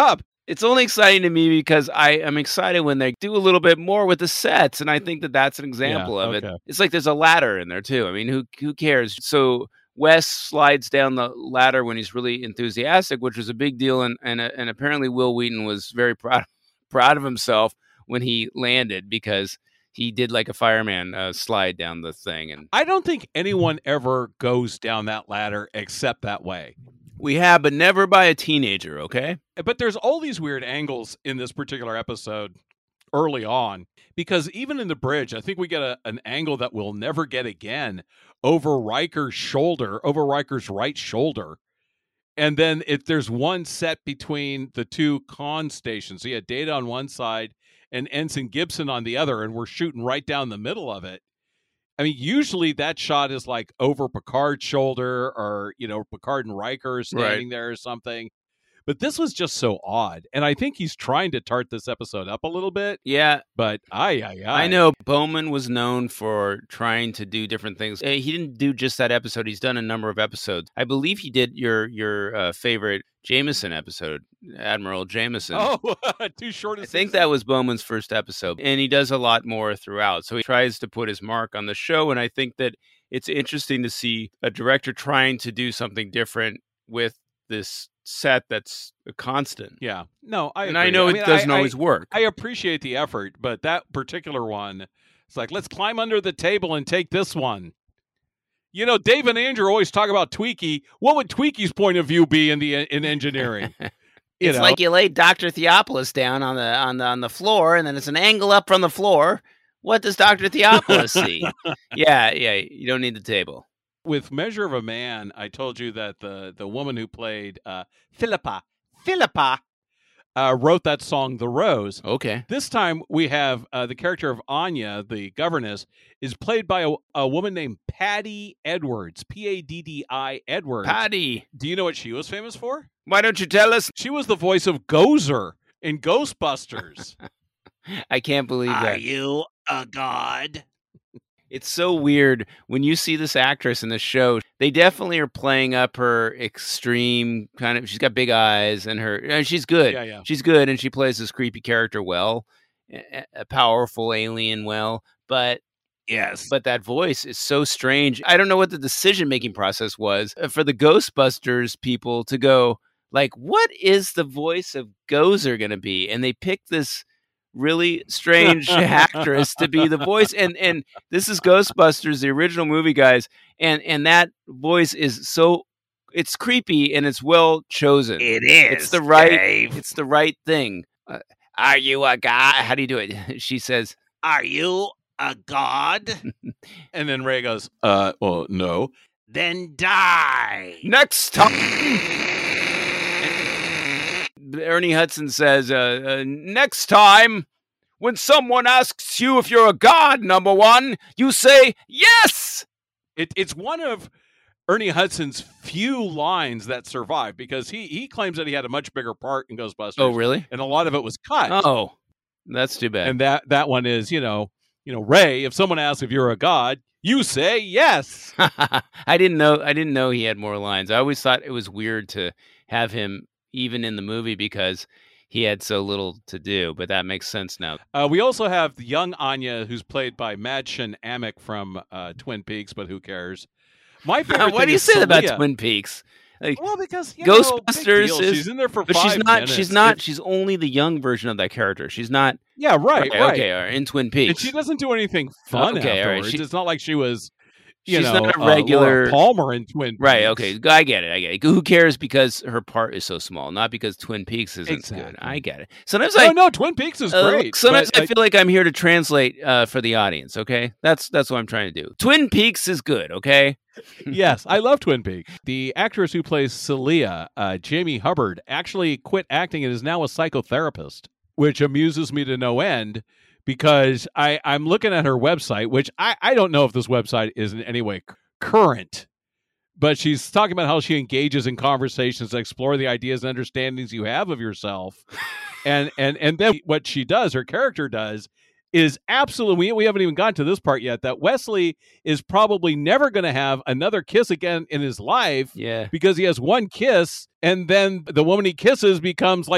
[SPEAKER 2] It's only exciting to me because I am excited when they do a little bit more with the sets, and I think that that's an example
[SPEAKER 3] Yeah,
[SPEAKER 2] of
[SPEAKER 3] okay.
[SPEAKER 2] it. It's like there's a ladder in there too. I mean, who who cares? So Wes slides down the ladder when he's really enthusiastic, which was a big deal, and and and apparently Will Wheaton was very proud proud of himself when he landed because he did like a fireman uh, slide down the thing. And
[SPEAKER 3] I don't think anyone ever goes down that ladder except that way.
[SPEAKER 2] we have, but never by a teenager. Okay.
[SPEAKER 3] But there's all these weird angles in this particular episode early on, because even in the bridge, I think we get a, an angle that we'll never get again over Riker's shoulder, over Riker's right shoulder. And then if there's one set between the two con stations, so you had Data on one side and Ensign Gibson on the other, and we're shooting right down the middle of it. I mean, usually that shot is like over Picard's shoulder, or, you know, Picard and Riker standing
[SPEAKER 2] Right.
[SPEAKER 3] there or something. But this was just so odd. And I think he's trying to tart this episode up a little bit.
[SPEAKER 2] Yeah.
[SPEAKER 3] But I, I, I,
[SPEAKER 2] I know Bowman was known for trying to do different things. Uh, He didn't do just that episode. He's done a number of episodes. I believe he did your your uh, favorite Jameson episode, Admiral Jameson.
[SPEAKER 3] Oh, too short.
[SPEAKER 2] I think that was Bowman's first episode, and he does a lot more throughout. So he tries to put his mark on the show, and I think that it's interesting to see a director trying to do something different with this set that's a constant.
[SPEAKER 3] Yeah. No, I
[SPEAKER 2] and
[SPEAKER 3] agree.
[SPEAKER 2] I know
[SPEAKER 3] I
[SPEAKER 2] it
[SPEAKER 3] mean,
[SPEAKER 2] doesn't
[SPEAKER 3] I,
[SPEAKER 2] always
[SPEAKER 3] I,
[SPEAKER 2] work.
[SPEAKER 3] I appreciate the effort, but that particular one, it's like, let's climb under the table and take this one. You know, Dave and Andrew always talk about Tweaky. What would Tweaky's point of view be in the in engineering? You
[SPEAKER 2] It's
[SPEAKER 3] know?
[SPEAKER 2] like you lay Doctor Theopolis down on the on the on the floor, and then it's an angle up from the floor. What does Doctor Theopolis see? Yeah, yeah. You don't need the table.
[SPEAKER 3] With Measure of a Man, I told you that the the woman who played uh, Philippa Philippa uh, wrote that song, "The Rose."
[SPEAKER 2] Okay.
[SPEAKER 3] This time we have uh, the character of Anya, the governess, is played by a, a woman named Patty Edwards, P A D D I Edwards.
[SPEAKER 2] Patty,
[SPEAKER 3] Do you know what she was famous for?
[SPEAKER 2] why don't you tell us?
[SPEAKER 3] She was the voice of Gozer in Ghostbusters.
[SPEAKER 2] I can't believe that.
[SPEAKER 4] you a god?
[SPEAKER 2] It's so weird when you see this actress in the show. They definitely are playing up her extreme kind of. She's got big eyes, and her. And she's good.
[SPEAKER 3] Yeah, yeah.
[SPEAKER 2] She's good, and she plays this creepy character well, a, a powerful alien well. But
[SPEAKER 4] Yes.
[SPEAKER 2] but that voice is so strange. I don't know what the decision making process was for the Ghostbusters people to go like, what is the voice of Gozer going to be? And they picked this really strange actress to be the voice, and and this is Ghostbusters, the original movie, guys, and and that voice is so it's creepy and it's well chosen.
[SPEAKER 4] It is.
[SPEAKER 2] It's the right.
[SPEAKER 4] Dave.
[SPEAKER 2] It's the right thing. Uh, are you a guy? How do you do it? She says,
[SPEAKER 4] Are you a god?
[SPEAKER 3] And then Ray goes, uh, well, no.
[SPEAKER 4] Then die.
[SPEAKER 2] "Next time." Ernie Hudson says, uh, uh, "Next time, when someone asks you if you're a god, number one, you say yes."
[SPEAKER 3] It, it's one of Ernie Hudson's few lines that survive, because he, he claims that he had a much bigger part in Ghostbusters.
[SPEAKER 2] Oh, really?
[SPEAKER 3] And a lot of it was cut.
[SPEAKER 2] Oh, that's too bad.
[SPEAKER 3] And that, that one is, you know, you know, Ray, if someone asks if you're a god, you say yes.
[SPEAKER 2] I didn't know. I didn't know he had more lines. I always thought it was weird to have him even in the movie because he had so little to do. But that makes sense now.
[SPEAKER 3] Uh, we also have the young Anya, who's played by Madchen Amick from uh, Twin Peaks, but who cares? My favorite
[SPEAKER 2] What
[SPEAKER 3] thing
[SPEAKER 2] do you
[SPEAKER 3] is
[SPEAKER 2] say about
[SPEAKER 3] Celia.
[SPEAKER 2] Twin Peaks? Like,
[SPEAKER 3] Well, because you know, big
[SPEAKER 2] Ghostbusters
[SPEAKER 3] deal.
[SPEAKER 2] is-
[SPEAKER 3] she's in there for
[SPEAKER 2] but
[SPEAKER 3] five
[SPEAKER 2] she's not.
[SPEAKER 3] minutes.
[SPEAKER 2] She's not.
[SPEAKER 3] It-
[SPEAKER 2] She's only the young version of that character. She's not.
[SPEAKER 3] yeah, right,
[SPEAKER 2] okay,
[SPEAKER 3] right.
[SPEAKER 2] okay, all right, in Twin
[SPEAKER 3] And
[SPEAKER 2] Peaks.
[SPEAKER 3] she doesn't do anything fun
[SPEAKER 2] Okay, all right.
[SPEAKER 3] afterwards.
[SPEAKER 2] She-
[SPEAKER 3] It's not like she was, you
[SPEAKER 2] she's
[SPEAKER 3] know,
[SPEAKER 2] not a
[SPEAKER 3] uh, Laura
[SPEAKER 2] regular-
[SPEAKER 3] Palmer in Twin Peaks.
[SPEAKER 2] Right. Okay. I get it. I get it. Who cares? Because her part is so small, not because Twin Peaks isn't
[SPEAKER 3] Exactly.
[SPEAKER 2] good. I get it. Sometimes
[SPEAKER 3] No,
[SPEAKER 2] I.
[SPEAKER 3] no, Twin Peaks is
[SPEAKER 2] uh,
[SPEAKER 3] great.
[SPEAKER 2] sometimes
[SPEAKER 3] but
[SPEAKER 2] I feel like I'm here to translate uh, for the audience. Okay, that's that's what I'm trying to do. Twin Peaks is good. Okay.
[SPEAKER 3] yes, I love Twin Peaks. The actress who plays Celia, uh, Jamie Hubbard, actually quit acting and is now a psychotherapist, which amuses me to no end, because I, I'm looking at her website, which I, I don't know if this website is in any way c- current, but she's talking about how she engages in conversations that explore the ideas and understandings you have of yourself. and, and, and then what she does, her character does, is absolutely, we, we haven't even gotten to this part yet, that Wesley is probably never going to have another kiss again in his life,
[SPEAKER 2] Yeah.
[SPEAKER 3] because he has one kiss, and then the woman he kisses becomes like this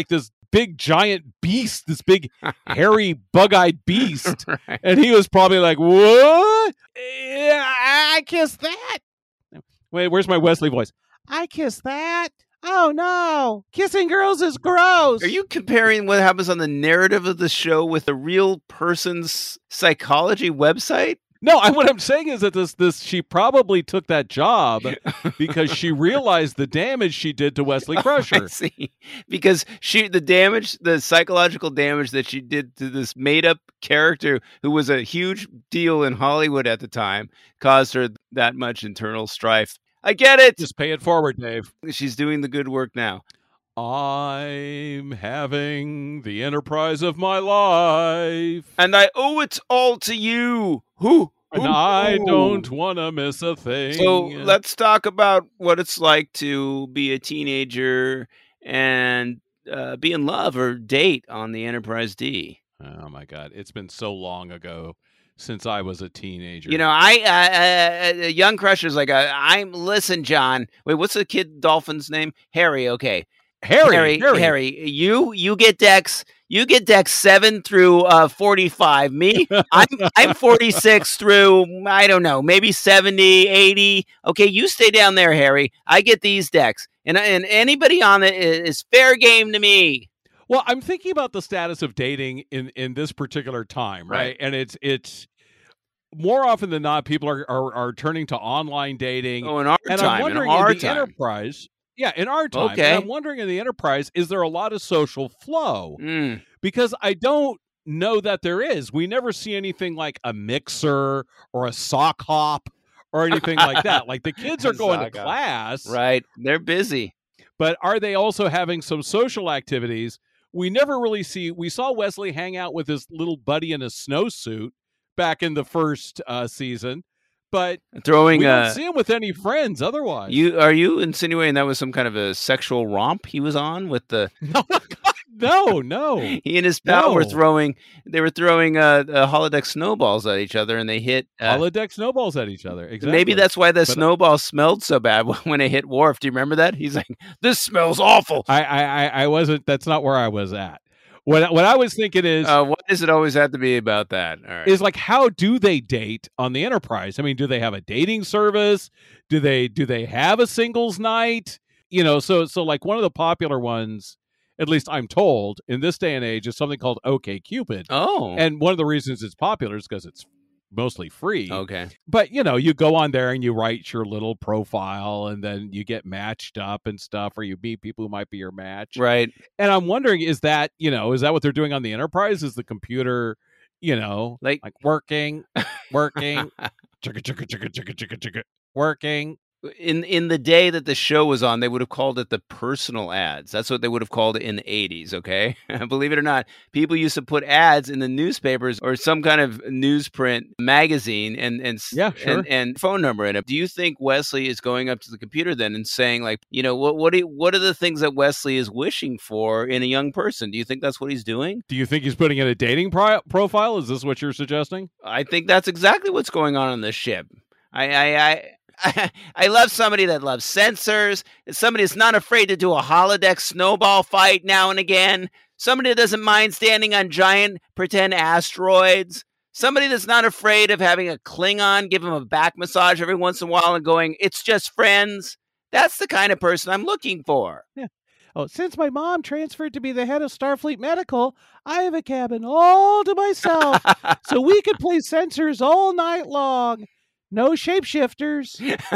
[SPEAKER 3] big giant beast, this big hairy bug-eyed beast.
[SPEAKER 2] Right.
[SPEAKER 3] And he was probably like, what? Yeah, I kissed that. Wait, where's my Wesley voice? I kissed that. Oh, no. Kissing girls is gross.
[SPEAKER 2] Are you comparing what happens on the narrative of the show with a real person's psychology website?
[SPEAKER 3] No, I, what I'm saying is that this, this she probably took that job because she realized the damage she did to Wesley Crusher.
[SPEAKER 2] I see. Because she, the damage, the psychological damage that she did to this made-up character who was a huge deal in Hollywood at the time caused her that much internal strife. I get it.
[SPEAKER 3] Just pay it forward, Dave.
[SPEAKER 2] She's doing the good work now.
[SPEAKER 3] I'm having the enterprise of my life.
[SPEAKER 2] And I owe it all to you. Who?
[SPEAKER 3] And I don't want to miss a thing.
[SPEAKER 2] So let's talk about what it's like to be a teenager and uh, be in love or date on the Enterprise D.
[SPEAKER 3] Oh, my God. It's been so long ago since I was a teenager.
[SPEAKER 2] You know, I, uh, uh, young crushers like, uh, I'm, listen, John. Wait, what's the kid dolphin's name? Harry, okay.
[SPEAKER 3] Harry,
[SPEAKER 2] Harry,
[SPEAKER 3] Harry,
[SPEAKER 2] Harry, you you get decks, you get decks seven through uh, forty-five. Me, I'm I'm forty-six through, I don't know, maybe seventy, eighty. Okay, you stay down there, Harry. I get these decks, and and anybody on it is fair game to me.
[SPEAKER 3] Well, I'm thinking about the status of dating in, in this particular time, right?
[SPEAKER 2] Right.
[SPEAKER 3] And it's it's more often than not, people are are, are turning to online dating.
[SPEAKER 2] Oh, in our
[SPEAKER 3] and
[SPEAKER 2] time,
[SPEAKER 3] I'm wondering
[SPEAKER 2] in our
[SPEAKER 3] in the
[SPEAKER 2] time.
[SPEAKER 3] Enterprise. Yeah, in our time.
[SPEAKER 2] Okay.
[SPEAKER 3] And I'm wondering in the Enterprise, is there a lot of social flow?
[SPEAKER 2] Mm.
[SPEAKER 3] Because I don't know that there is. We never see anything like a mixer or a sock hop or anything like that. Like the kids are going to
[SPEAKER 2] Sock hop.
[SPEAKER 3] class,
[SPEAKER 2] Right, they're busy.
[SPEAKER 3] but are they also having some social activities? We never really see. We saw Wesley hang out with his little buddy in a snowsuit back in the first uh, season, but
[SPEAKER 2] Throwing
[SPEAKER 3] we don't
[SPEAKER 2] uh,
[SPEAKER 3] see him with any friends otherwise.
[SPEAKER 2] you are you insinuating that was some kind of a sexual romp he was on with the
[SPEAKER 3] No, no, no.
[SPEAKER 2] he and his pal were
[SPEAKER 3] No.
[SPEAKER 2] throwing they were throwing uh, uh holodeck snowballs at each other and they hit uh,
[SPEAKER 3] Holodeck snowballs at each other. Exactly.
[SPEAKER 2] maybe that's why the
[SPEAKER 3] But-
[SPEAKER 2] snowball smelled so bad when it hit Worf. Do you remember that? He's like, this smells awful.
[SPEAKER 3] I, I, I- I wasn't. That's not where I was at. What, what I was thinking is,
[SPEAKER 2] Uh, why does it always have to be about that? All right.
[SPEAKER 3] is like, how do they date on the Enterprise? I mean, do they have a dating service? Do they, do they have a singles night? You know, so, so like one of the popular ones, at least I'm told in this day and age, is something called OkCupid.
[SPEAKER 2] oh,
[SPEAKER 3] And one of the reasons it's popular is because it's mostly free.
[SPEAKER 2] okay.
[SPEAKER 3] But, you know, you go on there and you write your little profile and then you get matched up and stuff, or you meet people who might be your match.
[SPEAKER 2] Right.
[SPEAKER 3] And I'm wondering, is that, you know, is that what they're doing on the Enterprise? Is the computer, you know,
[SPEAKER 2] Like,
[SPEAKER 3] like working, working, chicka, chicka, chicka, chicka, chicka, chicka, working?
[SPEAKER 2] in in the day that the show was on, they would have called it the personal ads. That's what they would have called it in the eighties, okay? Believe it or not, people used to put ads in the newspapers or some kind of newsprint magazine and and s-
[SPEAKER 3] Yeah, sure.
[SPEAKER 2] and, and phone number in it. Do you think Wesley is going up to the computer then and saying, like, you know, what what do you, what are the things that Wesley is wishing for in a young person? Do you think that's what he's doing?
[SPEAKER 3] Do you think he's putting in a dating pro- profile? Is this what you're suggesting?
[SPEAKER 2] I think that's exactly what's going on on this ship. I I I, I love somebody that loves sensors. Somebody that's not afraid to do a holodeck snowball fight now and again. Somebody that doesn't mind standing on giant pretend asteroids. Somebody that's not afraid of having a Klingon give him a back massage every once in a while and going, it's just friends. That's the kind of person I'm looking for.
[SPEAKER 3] Oh, since my mom transferred to be the head of Starfleet Medical, I have a cabin all to myself, so we could play sensors all night long. No shapeshifters.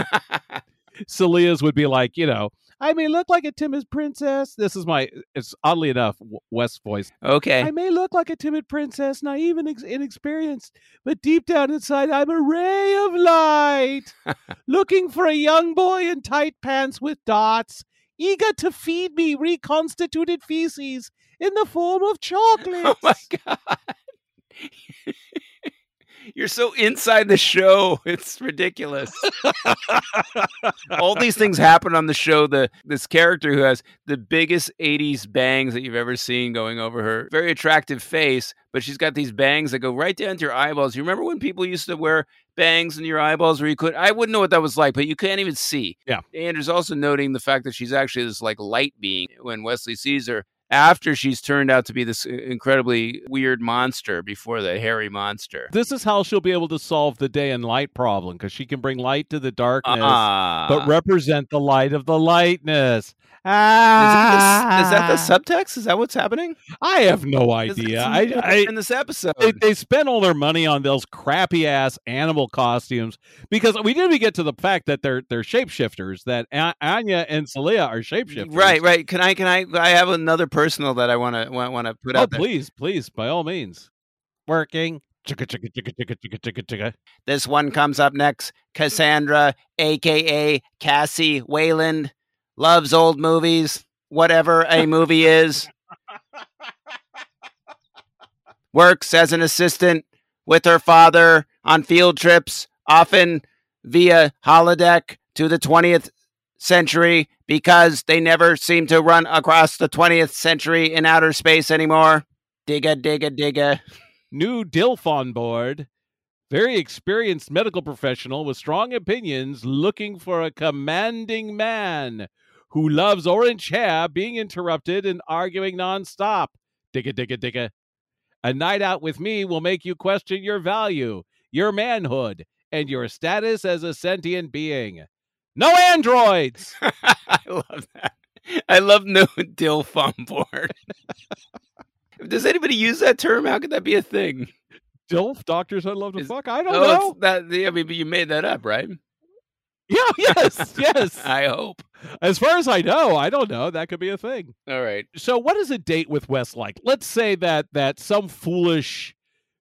[SPEAKER 3] Celia's would be like, you know, I may look like a timid princess. This is my, it's oddly enough, W- West's voice.
[SPEAKER 2] Okay.
[SPEAKER 3] I may look like a timid princess, naive and ex- inexperienced, but deep down inside, I'm a ray of light, looking for a young boy in tight pants with dots, eager to feed me reconstituted feces in the form of chocolates.
[SPEAKER 2] Oh my God. You're so inside the show. It's ridiculous. All these things happen on the show. The this character who has the biggest eighties bangs that you've ever seen going over her very attractive face, but she's got these bangs that go right down to your eyeballs. You remember when people used to wear bangs in your eyeballs where you could, I wouldn't know what that was like, but you can't even see.
[SPEAKER 3] Yeah.
[SPEAKER 2] Andrew's also noting the fact that she's actually this like light being when Wesley sees her. after she's turned out to be this incredibly weird monster before the hairy monster.
[SPEAKER 3] This is how she'll be able to solve the day and light problem, because she can bring light to the darkness,
[SPEAKER 2] uh,
[SPEAKER 3] but represent the light of the lightness.
[SPEAKER 2] Ah. Is, that the, is that the subtext? Is that what's happening?
[SPEAKER 3] I have no idea. I, I,
[SPEAKER 2] in this episode,
[SPEAKER 3] they, they spent all their money on those crappy ass animal costumes, because we didn't even get to the fact that they're they're shapeshifters. That A- Anya and Celia are shapeshifters.
[SPEAKER 2] Right, right. Can I? Can I? I have another personal that I want to want to put
[SPEAKER 3] oh,
[SPEAKER 2] out there.
[SPEAKER 3] please, please, by all means. Working. Chicka, chicka, chicka, chicka, chicka, chicka, chicka.
[SPEAKER 2] This one comes up next. Cassandra, aka Cassie Wayland, loves old movies. Whatever a movie is. Works as an assistant with her father on field trips, often via holodeck to the twentieth century, because they never seem to run across the twentieth century in outer space anymore. Digga, digga, digga.
[SPEAKER 3] New DILF on board. Very experienced medical professional with strong opinions, looking for a commanding man who loves orange hair, being interrupted and arguing nonstop. Digga, digga, digga. A night out with me will make you question your value, your manhood, and your status as a sentient being. No androids!
[SPEAKER 2] I love that. I love no DILF on board. Does anybody use that term? How could that be a thing?
[SPEAKER 3] DILF? Doctors I love to
[SPEAKER 2] Is,
[SPEAKER 3] fuck? I don't
[SPEAKER 2] oh,
[SPEAKER 3] know.
[SPEAKER 2] That, I mean, but you made that up, right?
[SPEAKER 3] Yeah, yes, yes.
[SPEAKER 2] I hope.
[SPEAKER 3] As far as I know, I don't know. That could be a thing.
[SPEAKER 2] All right.
[SPEAKER 3] So what is a date with Wes like? Let's say that that some foolish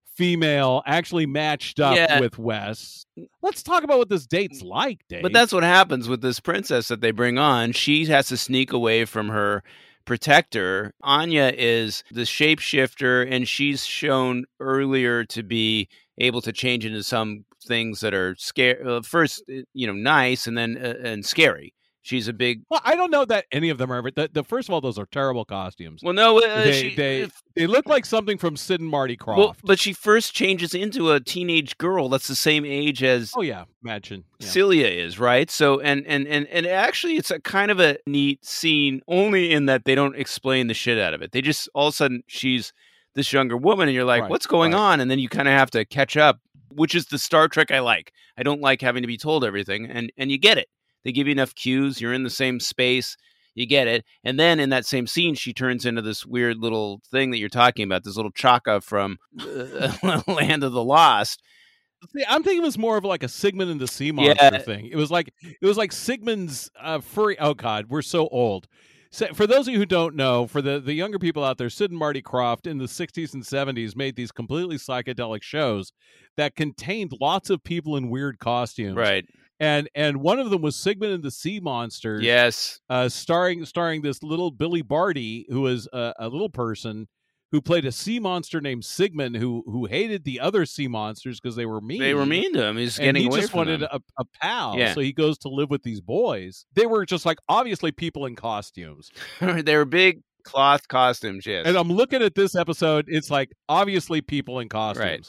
[SPEAKER 3] female actually matched up
[SPEAKER 2] yeah.
[SPEAKER 3] with Wes. Let's talk about what this date's like, Dave.
[SPEAKER 2] But that's what happens with this princess that they bring on. She has to sneak away from her protector. Anya is the shapeshifter, and she's shown earlier to be able to change into some things that are scary. Uh, first, you know, nice, and then uh, and scary. She's a big.
[SPEAKER 3] Well, I don't know that any of them are. But the, the first of all, those are terrible costumes.
[SPEAKER 2] Well, no, uh,
[SPEAKER 3] they,
[SPEAKER 2] she,
[SPEAKER 3] they
[SPEAKER 2] if,
[SPEAKER 3] they look like something from Sid and Marty Krofft.
[SPEAKER 2] Well, but she first changes into a teenage girl that's the same age as.
[SPEAKER 3] Oh yeah, imagine yeah.
[SPEAKER 2] Celia is, right? So, and and and and actually, it's a kind of a neat scene, only in that they don't explain the shit out of it. They just all of a sudden she's this younger woman, and you're like,
[SPEAKER 3] right,
[SPEAKER 2] what's going
[SPEAKER 3] right.
[SPEAKER 2] on? And then you kind of have to catch up, which is the Star Trek I like. I don't like having to be told everything, and and you get it. They give you enough cues. You're in the same space. You get it. And then in that same scene, she turns into this weird little thing that you're talking about, this little Chaka from uh, Land of the Lost.
[SPEAKER 3] See, I'm thinking it was more of like a Sigmund and the Sea Monster
[SPEAKER 2] Yeah.
[SPEAKER 3] thing. It was like it was like Sigmund's uh, furry. Oh God, we're so old. So for those of you who don't know, for the, the younger people out there, Sid and Marty Krofft in the sixties and seventies made these completely psychedelic shows that contained lots of people in weird costumes.
[SPEAKER 2] Right.
[SPEAKER 3] And and one of them was Sigmund and the Sea Monsters.
[SPEAKER 2] Yes.
[SPEAKER 3] Uh, starring starring this little Billy Barty, who was a, a little person who played a sea monster named Sigmund, who who hated the other sea monsters because they were mean.
[SPEAKER 2] They were mean to him. He's
[SPEAKER 3] And
[SPEAKER 2] getting
[SPEAKER 3] he
[SPEAKER 2] away
[SPEAKER 3] just
[SPEAKER 2] from
[SPEAKER 3] wanted
[SPEAKER 2] them.
[SPEAKER 3] a, a pal.
[SPEAKER 2] Yeah.
[SPEAKER 3] So he goes to live with these boys. They were just like obviously people in costumes.
[SPEAKER 2] They were big cloth costumes, yes.
[SPEAKER 3] And I'm looking at this episode, it's like obviously people in costumes.
[SPEAKER 2] Right.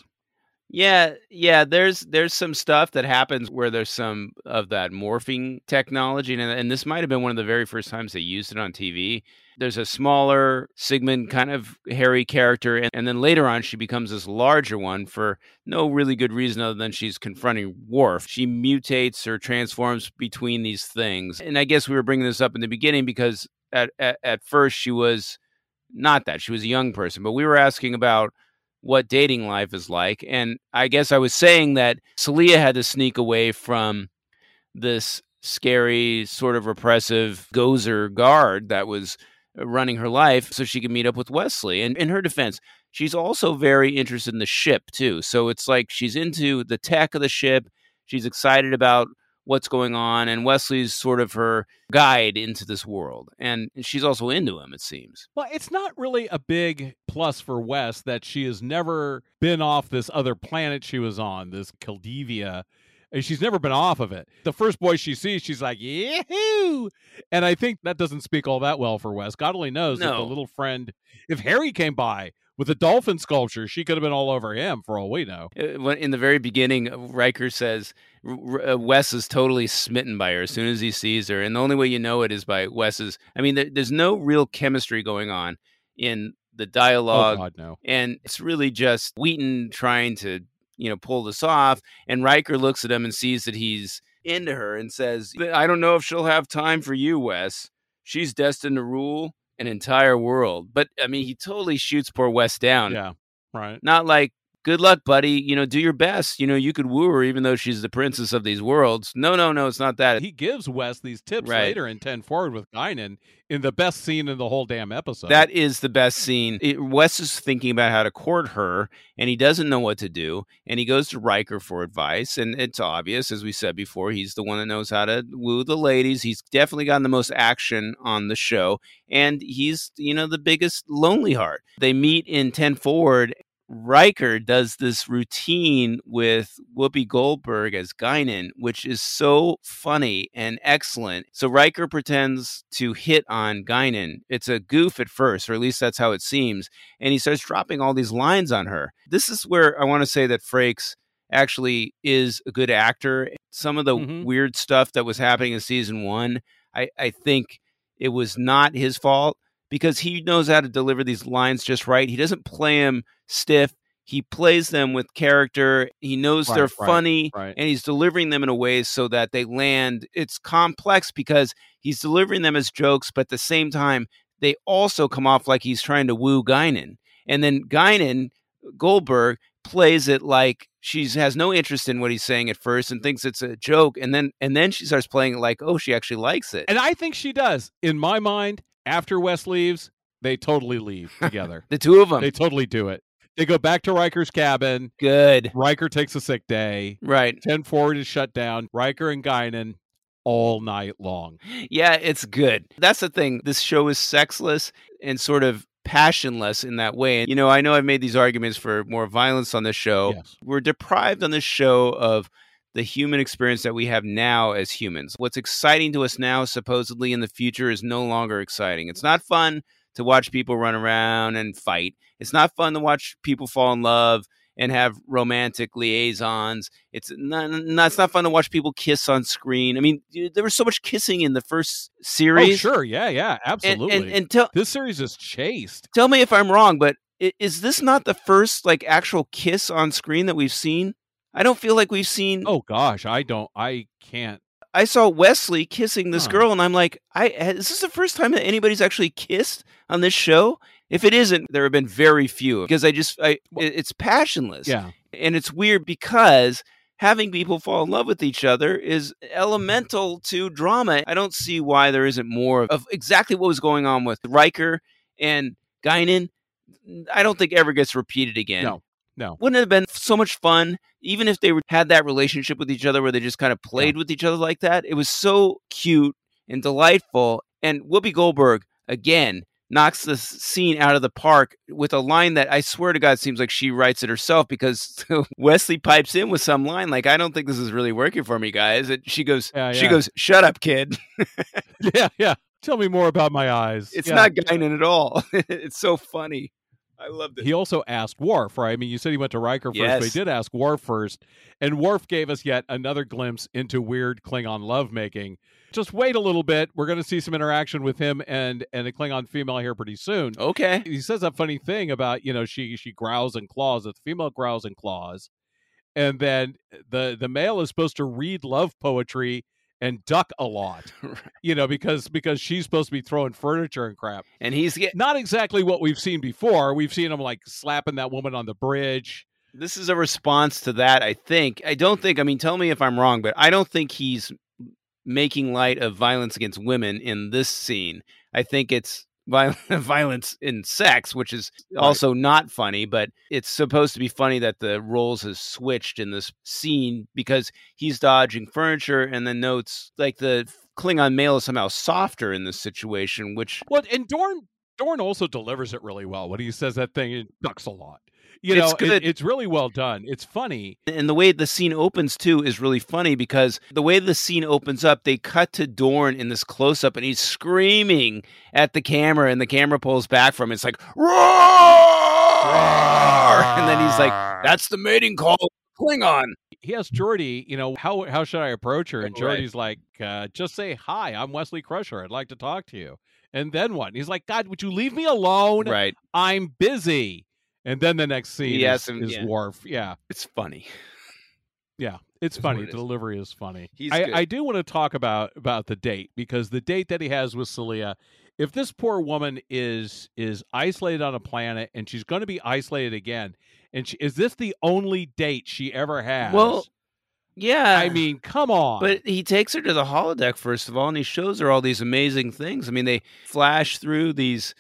[SPEAKER 2] Yeah, yeah. There's there's some stuff that happens where there's some of that morphing technology, and and this might have been one of the very first times they used it on T V. There's a smaller Sigmund kind of hairy character, and, and then later on she becomes this larger one for no really good reason other than she's confronting Worf. She mutates or transforms between these things, and I guess we were bringing this up in the beginning because at at, at first she was not that. She was a young person, but we were asking about what dating life is like. And I guess I was saying that Celia had to sneak away from this scary, sort of repressive Gozer guard that was running her life so she could meet up with Wesley. And in her defense, she's also very interested in the ship too. So it's like she's into the tech of the ship. She's excited about what's going on, and Wesley's sort of her guide into this world. And she's also into him, it seems.
[SPEAKER 3] Well, it's not really a big plus for Wes that she has never been off this other planet she was on, this Kildivia, and she's never been off of it. The first boy she sees, she's like, yahoo! And I think that doesn't speak all that well for Wes. God only knows
[SPEAKER 2] No.
[SPEAKER 3] if the little friend, if Harry came by with a dolphin sculpture, she could have been all over him for all we know.
[SPEAKER 2] Uh, when- In the very beginning, Riker says R- uh, Wes is totally smitten by her as soon as he sees her. And the only way you know it is by Wes's. I mean, there, there's no real chemistry going on in the
[SPEAKER 3] Oh
[SPEAKER 2] dialogue.
[SPEAKER 3] God, no.
[SPEAKER 2] And it's really just Wheaton trying to, you know, pull this off. And Riker looks at him and sees that he's into her and says, I don't know if she'll have time for you, Wes. She's destined to rule an entire world. But, I mean, he totally shoots poor Wes down.
[SPEAKER 3] Yeah, right.
[SPEAKER 2] Not like, good luck, buddy. You know, do your best. You know, you could woo her even though she's the princess of these worlds. No, no, no, it's not that.
[SPEAKER 3] He gives Wes these tips
[SPEAKER 2] Right.
[SPEAKER 3] later in ten Forward with Guinan in the best scene in the whole damn episode.
[SPEAKER 2] That is the best scene. It, Wes is thinking about how to court her, and he doesn't know what to do. And he goes to Riker for advice. And it's obvious, as we said before, he's the one that knows how to woo the ladies. He's definitely gotten the most action on the show. And he's, you know, the biggest lonely heart. They meet in ten Forward. Riker does this routine with Whoopi Goldberg as Guinan, which is so funny and excellent. So Riker pretends to hit on Guinan. It's a goof at first, or at least that's how it seems. And he starts dropping all these lines on her. This is where I want to say that Frakes actually is a good actor. Some of the
[SPEAKER 3] Mhm.
[SPEAKER 2] weird stuff that was happening in season one, I, I think it was not his fault, because he knows how to deliver these lines just right. He doesn't play them stiff. He plays them with character. He knows
[SPEAKER 3] Right,
[SPEAKER 2] they're
[SPEAKER 3] right,
[SPEAKER 2] funny,
[SPEAKER 3] right.
[SPEAKER 2] and he's delivering them in a way so that they land. It's complex because he's delivering them as jokes, but at the same time, they also come off like he's trying to woo Guinan. And then Guinan, Goldberg, plays it like she has no interest in what he's saying at first and thinks it's a joke. And then and then she starts playing it like, oh, she actually likes it.
[SPEAKER 3] And I think she does. In my mind, after Wes leaves, they totally leave together.
[SPEAKER 2] The two of them.
[SPEAKER 3] They totally do it. They go back to Riker's cabin.
[SPEAKER 2] Good.
[SPEAKER 3] Riker takes a sick day.
[SPEAKER 2] Right.
[SPEAKER 3] ten Forward is shut down. Riker and Guinan all night long.
[SPEAKER 2] Yeah, it's good. That's the thing. This show is sexless and sort of passionless in that way. And, you know, I know I've made these arguments for more violence on this show.
[SPEAKER 3] Yes.
[SPEAKER 2] We're deprived on this show of the human experience that we have now as humans. What's exciting to us now, supposedly in the future, is no longer exciting. It's not fun to watch people run around and fight. It's not fun to watch people fall in love and have romantic liaisons. It's not, not, it's not fun to watch people kiss on screen. I mean, there was so much kissing in the first series.
[SPEAKER 3] Oh, sure. Yeah, yeah, absolutely.
[SPEAKER 2] And, and, and tell,
[SPEAKER 3] this series is chaste.
[SPEAKER 2] Tell me if I'm wrong, but is this not the first like actual kiss on screen that we've seen? I don't feel like we've seen.
[SPEAKER 3] Oh gosh, I don't. I can't.
[SPEAKER 2] I saw Wesley kissing this
[SPEAKER 3] Huh.
[SPEAKER 2] girl, and I'm like, I is this the first time that anybody's actually kissed on this show? If it isn't, there have been very few, because I just, I, it- it's passionless.
[SPEAKER 3] Yeah.
[SPEAKER 2] And it's weird because having people fall in love with each other is elemental to drama. I don't see why there isn't more of exactly what was going on with Riker and Guinan. I don't think ever gets repeated again.
[SPEAKER 3] No. No.
[SPEAKER 2] Wouldn't it have been so much fun, even if they were- had that relationship with each other where they just kind of played with each other like that? It was so cute and delightful. And Whoopi Goldberg, again, knocks the scene out of the park with a line that I swear to God seems like she writes it herself, because Wesley pipes in with some line like, I don't think this is really working for me, guys. And she goes,
[SPEAKER 3] Yeah,
[SPEAKER 2] she
[SPEAKER 3] yeah.
[SPEAKER 2] goes, shut up, kid.
[SPEAKER 3] Yeah, yeah. Tell me more about my eyes.
[SPEAKER 2] It's
[SPEAKER 3] Yeah.
[SPEAKER 2] not Guinan at all. It's so funny. I loved it.
[SPEAKER 3] He also asked Worf, right? I mean, you said he went to Riker first,
[SPEAKER 2] Yes.
[SPEAKER 3] but he did ask Worf first. And Worf gave us yet another glimpse into weird Klingon lovemaking. Just wait a little bit. We're going to see some interaction with him and and a Klingon female here pretty soon.
[SPEAKER 2] Okay.
[SPEAKER 3] He says that funny thing about, you know, she she growls and claws. The female growls and claws. And then the the male is supposed to read love poetry and duck a lot, you know, because because she's supposed to be throwing furniture and crap.
[SPEAKER 2] And he's getting.
[SPEAKER 3] Not exactly what we've seen before. We've seen him like slapping that woman on the bridge.
[SPEAKER 2] This is a response to that, I think. I don't think, I mean, tell me if I'm wrong, but I don't think he's making light of violence against women in this scene. I think it's viol- violence in sex, which is also not funny, but it's supposed to be funny that the roles has switched in this scene because he's dodging furniture and then notes like the Klingon male is somehow softer in this situation, which
[SPEAKER 3] Well, and Dorn Dorn also delivers it really well when he says that thing. It ducks a lot. You
[SPEAKER 2] It's
[SPEAKER 3] know,
[SPEAKER 2] good.
[SPEAKER 3] it, it's really well done. It's funny.
[SPEAKER 2] And the way the scene opens, too, is really funny because the way the scene opens up, they cut to Dorn in this close-up, and he's screaming at the camera, and the camera pulls back from him. It's like, roar! And then he's like, that's the mating call of Klingon.
[SPEAKER 3] He asks Geordi, you know, how how should I approach her? And
[SPEAKER 2] Right.
[SPEAKER 3] Geordi's like, uh, just say, hi, I'm Wesley Crusher. I'd like to talk to you. And then what? And he's like, God, would you leave me alone?
[SPEAKER 2] Right.
[SPEAKER 3] I'm busy. And then the next scene
[SPEAKER 2] He
[SPEAKER 3] is,
[SPEAKER 2] asks him-
[SPEAKER 3] is
[SPEAKER 2] yeah.
[SPEAKER 3] Worf. Yeah.
[SPEAKER 2] It's funny.
[SPEAKER 3] Yeah. It's
[SPEAKER 2] That's
[SPEAKER 3] funny.
[SPEAKER 2] what it
[SPEAKER 3] The
[SPEAKER 2] is.
[SPEAKER 3] delivery is funny.
[SPEAKER 2] He's
[SPEAKER 3] I,
[SPEAKER 2] good.
[SPEAKER 3] I do want to talk about, about the date, because the date that he has with Celia, if this poor woman is is isolated on a planet and she's going to be isolated again, and she, is this the only date she ever has?
[SPEAKER 2] Well, Yeah.
[SPEAKER 3] I mean, come on.
[SPEAKER 2] But he takes her to the holodeck, first of all, and he shows her all these amazing things. I mean, they flash through these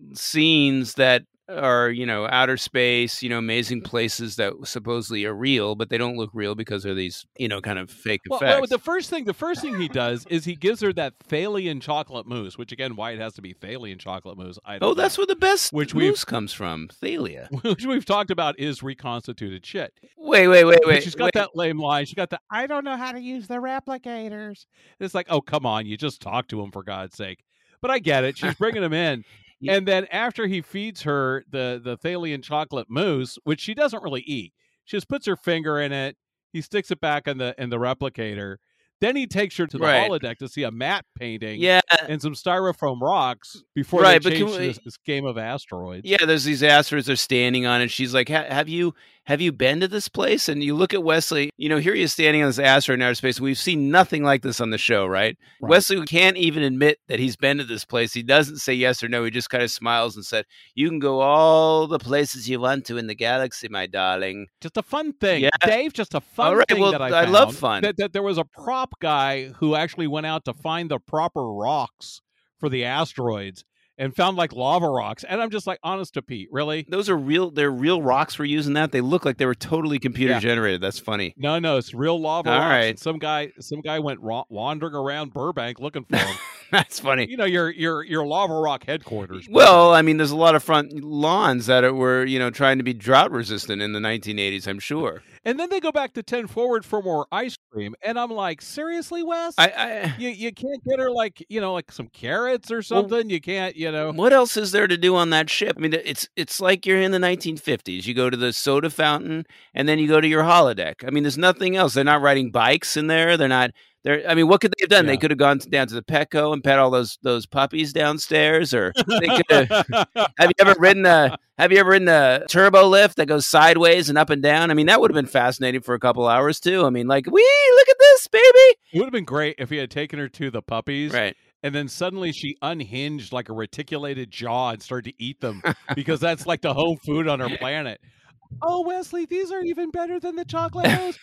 [SPEAKER 2] scenes that are, you know, outer space, you know, amazing places that supposedly are real, but they don't look real because they're these, you know, kind of fake
[SPEAKER 3] well,
[SPEAKER 2] effects.
[SPEAKER 3] well, the first thing, the first thing he does is he gives her that Thalian chocolate mousse, which again, why it has to be Thalian chocolate mousse, I don't
[SPEAKER 2] oh, that's
[SPEAKER 3] know.
[SPEAKER 2] where the best
[SPEAKER 3] Which we've-
[SPEAKER 2] mousse comes from, Thalia.
[SPEAKER 3] Which we've talked about is reconstituted shit.
[SPEAKER 2] Wait, wait, wait,
[SPEAKER 3] But
[SPEAKER 2] wait.
[SPEAKER 3] she's got
[SPEAKER 2] wait.
[SPEAKER 3] that lame line. She got the I don't know how to use the replicators. It's like, oh, come on, you just talk to him for God's sake. But I get it. She's bringing him in.
[SPEAKER 2] Yeah.
[SPEAKER 3] And then after he feeds her the the Thalian chocolate mousse, which she doesn't really eat, she just puts her finger in it. He sticks it back in the in the replicator. Then he takes her to the
[SPEAKER 2] Right.
[SPEAKER 3] holodeck to see a matte painting
[SPEAKER 2] Yeah,
[SPEAKER 3] and some styrofoam rocks before
[SPEAKER 2] Right,
[SPEAKER 3] they
[SPEAKER 2] but can
[SPEAKER 3] change
[SPEAKER 2] we-
[SPEAKER 3] this, this game of asteroids.
[SPEAKER 2] yeah. There's these asteroids they're standing on, and she's like, "Ha- "Have you have you been to this place?" And you look at Wesley. You know, here he is standing on this asteroid in outer space. We've seen nothing like this on the show, right?
[SPEAKER 3] Right.
[SPEAKER 2] Wesley can't even admit that he's been to this place. He doesn't say yes or no. He just kind of smiles and said, "You can go all the places you want to in the galaxy, my darling."
[SPEAKER 3] Just a fun thing,
[SPEAKER 2] Yeah.
[SPEAKER 3] Dave. Just a fun
[SPEAKER 2] All right,
[SPEAKER 3] thing
[SPEAKER 2] well,
[SPEAKER 3] that I,
[SPEAKER 2] I
[SPEAKER 3] found,
[SPEAKER 2] love fun.
[SPEAKER 3] That, that there was a prop guy who actually went out to find the proper rocks for the asteroids and found like lava rocks. And I'm just like, honest to Pete, really?
[SPEAKER 2] Those are real. They're real rocks we're using. That they look like they were totally computer
[SPEAKER 3] Yeah.
[SPEAKER 2] generated. That's funny.
[SPEAKER 3] No, no, it's real lava
[SPEAKER 2] All
[SPEAKER 3] rocks.
[SPEAKER 2] right.
[SPEAKER 3] And some guy, some guy went ra- wandering around Burbank looking for them.
[SPEAKER 2] That's funny.
[SPEAKER 3] you know, your your your lava rock headquarters.
[SPEAKER 2] Well, I mean, there's a lot of front lawns that are, were, you know, trying to be drought resistant in the nineteen eighties, I'm sure.
[SPEAKER 3] And then they go back to ten forward for more ice cream, and I'm like, seriously, Wes?
[SPEAKER 2] I, I
[SPEAKER 3] you you can't get her like you know like some carrots or something. you can't, you know.
[SPEAKER 2] what else is there to do on that ship? I mean, it's it's like you're in the nineteen fifties. You go to the soda fountain, and then you go to your holodeck. I mean, there's nothing else. They're not riding bikes in there. They're not. They're. I mean, what could they have done?
[SPEAKER 3] Yeah.
[SPEAKER 2] They could have gone down to the Petco and pet all those those puppies downstairs, or they could have. Have you ever ridden the Have you ever ridden the turbo lift that goes sideways and up and down? I mean, that would have been fascinating for a couple hours too. I mean, like, wee, look at this, baby.
[SPEAKER 3] It would have been great if he had taken her to the puppies,
[SPEAKER 2] Right.
[SPEAKER 3] and then suddenly she unhinged like a reticulated jaw and started to eat them because that's like the home food on her planet. Oh, Wesley, these are even better than the chocolate mousse.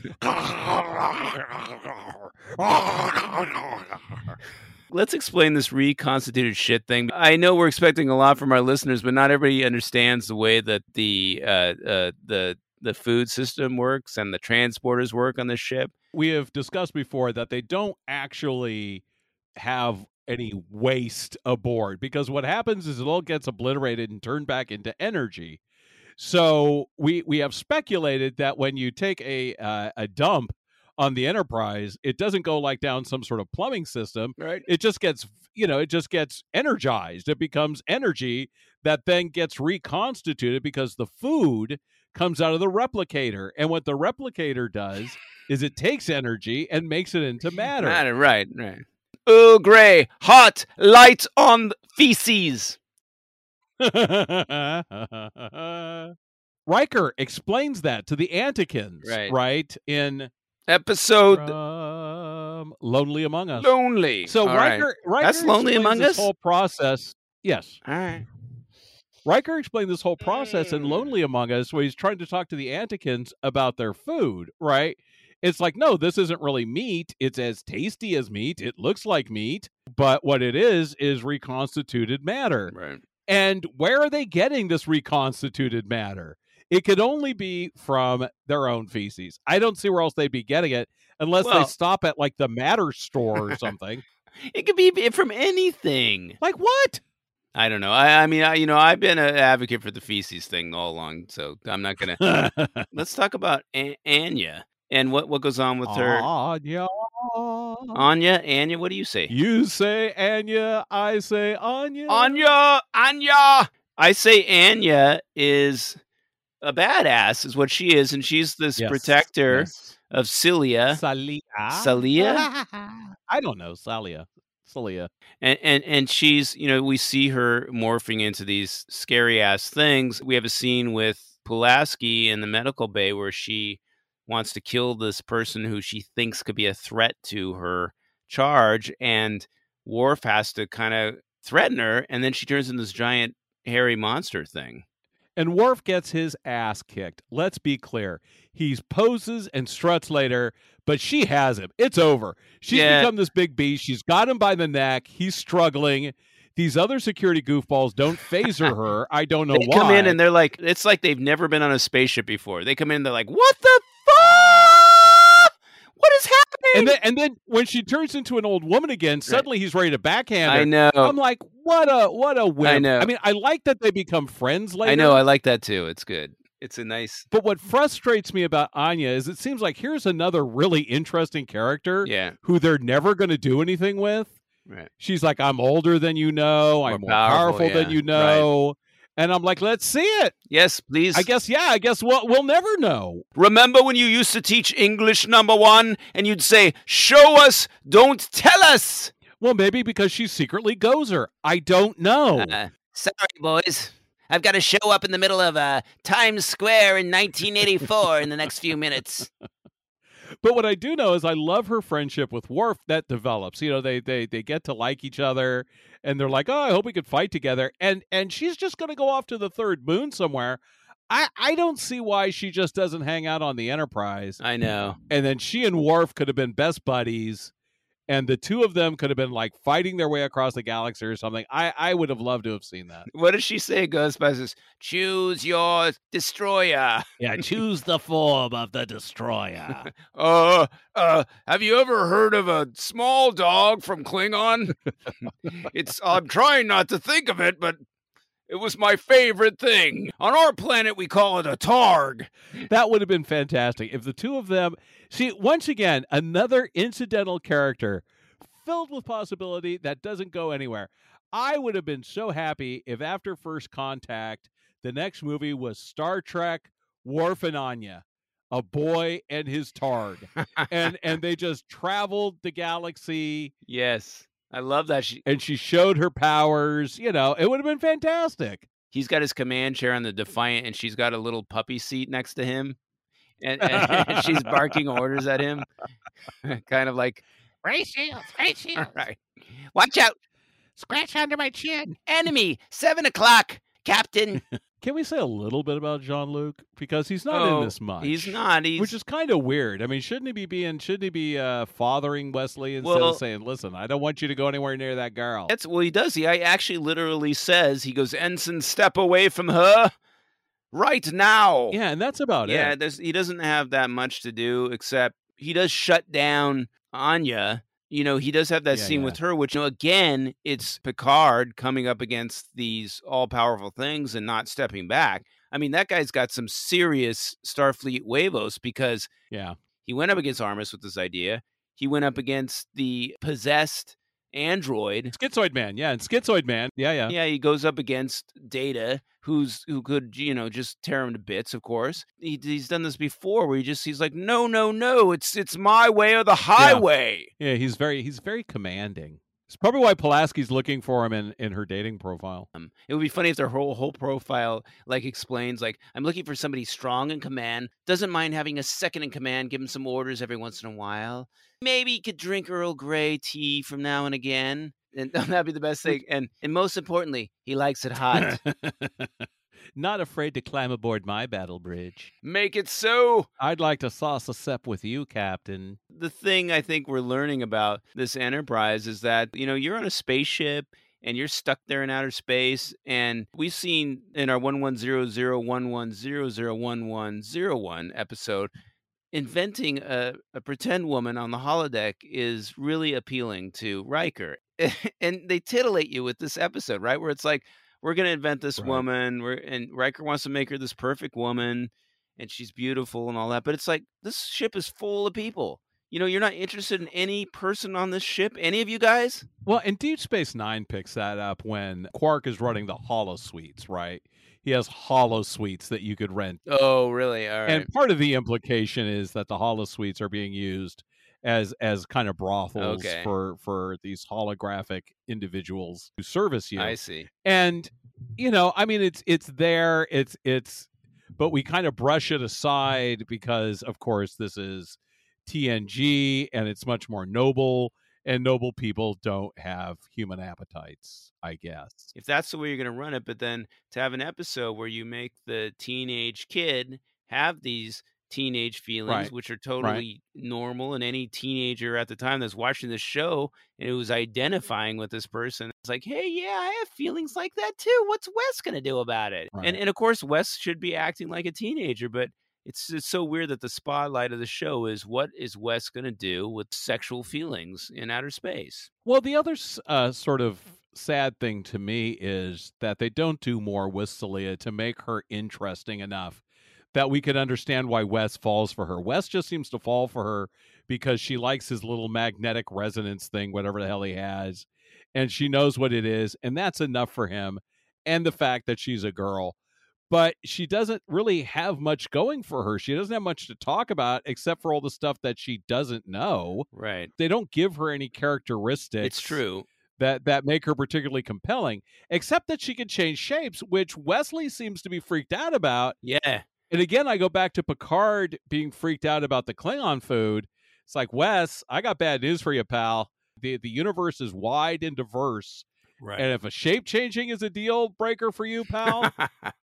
[SPEAKER 2] Let's explain this reconstituted shit thing. I know we're expecting a lot from our listeners, but not everybody understands the way that the uh, uh, the the food system works and the transporters work on this ship.
[SPEAKER 3] We have discussed before that they don't actually have any waste aboard because what happens is it all gets obliterated and turned back into energy. So we we have speculated that when you take a uh, a dump on the Enterprise, it doesn't go like down some sort of plumbing system.
[SPEAKER 2] Right.
[SPEAKER 3] It just gets, you know, it just gets energized. It becomes energy that then gets reconstituted because the food comes out of the replicator. And what the replicator does is it takes energy and makes it into matter.
[SPEAKER 2] Matter, right, right. Earl Grey, hot, light on feces.
[SPEAKER 3] Riker explains that to the Antikins,
[SPEAKER 2] Right.
[SPEAKER 3] right? In
[SPEAKER 2] Episode
[SPEAKER 3] um, Lonely Among Us.
[SPEAKER 2] Lonely.
[SPEAKER 3] So
[SPEAKER 2] All right.
[SPEAKER 3] Riker, Riker
[SPEAKER 2] That's Lonely
[SPEAKER 3] explains
[SPEAKER 2] Among
[SPEAKER 3] this
[SPEAKER 2] Us?
[SPEAKER 3] whole process. Yes.
[SPEAKER 2] All right.
[SPEAKER 3] Riker explained this whole process in
[SPEAKER 2] Mm.
[SPEAKER 3] Lonely Among Us where he's trying to talk to the Antikins about their food, right? It's like, no, this isn't really meat. It's as tasty as meat. It looks like meat. But what it is, is reconstituted matter.
[SPEAKER 2] Right.
[SPEAKER 3] And where are they getting this reconstituted matter? It could only be from their own feces. I don't see where else they'd be getting it unless they
[SPEAKER 2] Well-
[SPEAKER 3] stop at like the matter store or something.
[SPEAKER 2] It could be from anything.
[SPEAKER 3] Like what?
[SPEAKER 2] I don't know. I, I mean, I, you know, I've been an advocate for the feces thing all along, so I'm not gonna. Let's talk about A- Anya and what, what goes on with her.
[SPEAKER 3] Anya.
[SPEAKER 2] Anya, Anya, what do you say?
[SPEAKER 3] You say Anya, I say Anya.
[SPEAKER 2] Anya, Anya. I say Anya is a badass, is what she is, and she's this
[SPEAKER 3] Yes,
[SPEAKER 2] protector
[SPEAKER 3] yes.
[SPEAKER 2] of Celia.
[SPEAKER 3] Salia.
[SPEAKER 2] Salia?
[SPEAKER 3] I don't know, Salia. Celia.
[SPEAKER 2] And, and and she's, you know, we see her morphing into these scary ass things. We have a scene with Pulaski in the medical bay where she wants to kill this person who she thinks could be a threat to her charge, and Worf has to kind of threaten her, and then she turns into this giant hairy monster thing.
[SPEAKER 3] And Worf gets his ass kicked. Let's be clear. He poses and struts later, but she has him. It's over. She's
[SPEAKER 2] Yeah.
[SPEAKER 3] become this big beast. She's got him by the neck. He's struggling. These other security goofballs don't phaser her. I don't know
[SPEAKER 2] They
[SPEAKER 3] why.
[SPEAKER 2] come in and they're like, it's like they've never been on a spaceship before. They come in and they're like, what the fuck? What is happening?
[SPEAKER 3] and then, and then when she turns into an old woman again, suddenly he's ready to backhand her.
[SPEAKER 2] I know.
[SPEAKER 3] I'm like, what a what a whim.
[SPEAKER 2] I know.
[SPEAKER 3] I mean, I like that they become friends later.
[SPEAKER 2] I know. I like that too. It's good. It's a nice.
[SPEAKER 3] But what frustrates me about Anya is it seems like here's another really interesting character
[SPEAKER 2] Yeah.
[SPEAKER 3] who they're never going to do anything with.
[SPEAKER 2] Right.
[SPEAKER 3] She's like, I'm older than you know. I'm more
[SPEAKER 2] powerful,
[SPEAKER 3] powerful,
[SPEAKER 2] yeah,
[SPEAKER 3] than you know. And I'm like, let's see it.
[SPEAKER 2] Yes, please.
[SPEAKER 3] I guess, yeah, I guess we'll, we'll never know.
[SPEAKER 2] Remember when you used to teach English number one and you'd say, show us, don't tell us?
[SPEAKER 3] Well, maybe because she's secretly Gozer. I don't know.
[SPEAKER 2] Uh, sorry, boys. I've got to show up in the middle of uh, Times Square in nineteen eighty-four in the next few minutes.
[SPEAKER 3] But what I do know is I love her friendship with Worf that develops. You know, they they they get to like each other, and they're like, oh, I hope we could fight together. And and she's just going to go off to the third moon somewhere. I, I don't see why she just doesn't hang out on the Enterprise.
[SPEAKER 2] I know.
[SPEAKER 3] And then she and Worf could have been best buddies, and the two of them could have been like fighting their way across the galaxy or something. I, I would have loved to have seen that.
[SPEAKER 2] What does she say, Ghostbusters? Choose your destroyer.
[SPEAKER 1] Yeah, choose the form of the destroyer.
[SPEAKER 2] Uh, uh, have you ever heard of a small dog from Klingon? It's, I'm trying not to think of it, but it was my favorite thing. On our planet, we call it a targ.
[SPEAKER 3] That would have been fantastic if the two of them. See, once again, another incidental character filled with possibility that doesn't go anywhere. I would have been so happy if after First Contact, the next movie was Star Trek Worf and Anya, a boy and his targ, and and they just traveled the galaxy.
[SPEAKER 2] Yes, I love that. She,
[SPEAKER 3] and she showed her powers. You know, it would have been fantastic.
[SPEAKER 2] He's got his command chair on the Defiant, and she's got a little puppy seat next to him. And, and she's barking orders at him, kind of like,
[SPEAKER 4] Ray Shields, Ray Shields.
[SPEAKER 2] right, watch out,
[SPEAKER 4] Scratch under my chin.
[SPEAKER 2] enemy, seven o'clock, Captain.
[SPEAKER 3] Can we say a little bit about Jean-Luc? Because he's not
[SPEAKER 2] Oh,
[SPEAKER 3] in this much.
[SPEAKER 2] He's not. He's
[SPEAKER 3] Which is kind of weird. I mean, shouldn't he be being? Shouldn't he be uh, fathering Wesley instead
[SPEAKER 2] Well-
[SPEAKER 3] of saying, "Listen, I don't want you to go anywhere near that girl"?
[SPEAKER 2] that's well, he does. He actually literally says, he goes, Ensign, step away from her right now.
[SPEAKER 3] Yeah, and that's about
[SPEAKER 2] yeah.
[SPEAKER 3] it.
[SPEAKER 2] There's he doesn't have that much to do, except he does shut down Anya. You know, he does have that
[SPEAKER 3] Yeah,
[SPEAKER 2] scene
[SPEAKER 3] yeah.
[SPEAKER 2] with her, which, you know, again, it's Picard coming up against these all-powerful things and not stepping back. I mean, that guy's got some serious Starfleet huevos, because
[SPEAKER 3] Yeah,
[SPEAKER 2] he went up against Armus with this idea. He went up against the possessed android.
[SPEAKER 3] Schizoid Man. Yeah, and Schizoid Man. Yeah, yeah.
[SPEAKER 2] Yeah, he goes up against Data, who's who could, you know, just tear him to bits. Of course, he, he's done this before, where he just he's like, no, no, no, it's it's my way or the highway.
[SPEAKER 3] Yeah, he's very he's very commanding. It's probably why Pulaski's looking for him in, in her dating profile.
[SPEAKER 2] Um, it would be funny if their whole whole profile like explains, like, I'm looking for somebody strong in command, doesn't mind having a second in command, give him some orders every once in a while. Maybe he could drink Earl Grey tea from now and again, and that'd be the best thing. And and most importantly, he likes it hot.
[SPEAKER 3] Not afraid to climb aboard my battle bridge.
[SPEAKER 2] Make it so.
[SPEAKER 3] I'd like to sauce a sep with you, Captain.
[SPEAKER 2] The thing I think we're learning about this Enterprise is that, you know, you're on a spaceship and you're stuck there in outer space. And we've seen in our one one zero zero one one zero zero one one zero one episode, inventing a, a pretend woman on the holodeck is really appealing to Riker. And they titillate you with this episode, right? Where it's like, we're going to invent this
[SPEAKER 3] Right.
[SPEAKER 2] woman, we're, and Riker wants to make her this perfect woman, and she's beautiful and all that. But it's like, this ship is full of people. You know, you're not interested in any person on this ship, any of you guys?
[SPEAKER 3] Well, and Deep Space Nine picks that up when Quark is running the holo suites, right? He has holo suites that you could rent.
[SPEAKER 2] Oh, really? All right.
[SPEAKER 3] And part of the implication is that the holo suites are being used as as kind of brothels
[SPEAKER 2] Okay.
[SPEAKER 3] for for these holographic individuals who service you.
[SPEAKER 2] I see.
[SPEAKER 3] And you know, I mean, it's it's there, it's it's, but we kind of brush it aside because, of course, this is T N G and it's much more noble, and noble people don't have human appetites, I guess.
[SPEAKER 2] If that's the way you're going to run it, but then to have an episode where you make the teenage kid have these teenage feelings,
[SPEAKER 3] Right.
[SPEAKER 2] which are totally normal, and any teenager at the time that's watching this show and it was identifying with this person, it's like, hey, yeah, I have feelings like that too. What's Wes going to do about it?
[SPEAKER 3] Right.
[SPEAKER 2] And and of course, Wes should be acting like a teenager, but it's it's so weird that the spotlight of the show is what is Wes going to do with sexual feelings in outer space?
[SPEAKER 3] Well, the other s- uh, sort of sad thing to me is that they don't do more with Celia to make her interesting enough that we could understand why Wes falls for her. Wes just seems to fall for her because she likes his little magnetic resonance thing, whatever the hell he has, and she knows what it is, and that's enough for him, and the fact that she's a girl. But she doesn't really have much going for her. She doesn't have much to talk about except for all the stuff that she doesn't know.
[SPEAKER 2] Right.
[SPEAKER 3] They don't give her any characteristics.
[SPEAKER 2] It's true.
[SPEAKER 3] That, that make her particularly compelling, except that she can change shapes, which Wesley seems to be freaked out about.
[SPEAKER 2] Yeah.
[SPEAKER 3] And again, I go back to Picard being freaked out about the Klingon food. It's like, Wes, I got bad news for you, pal. The the universe is wide and diverse.
[SPEAKER 2] Right.
[SPEAKER 3] And if a shape changing is a deal breaker for you, pal,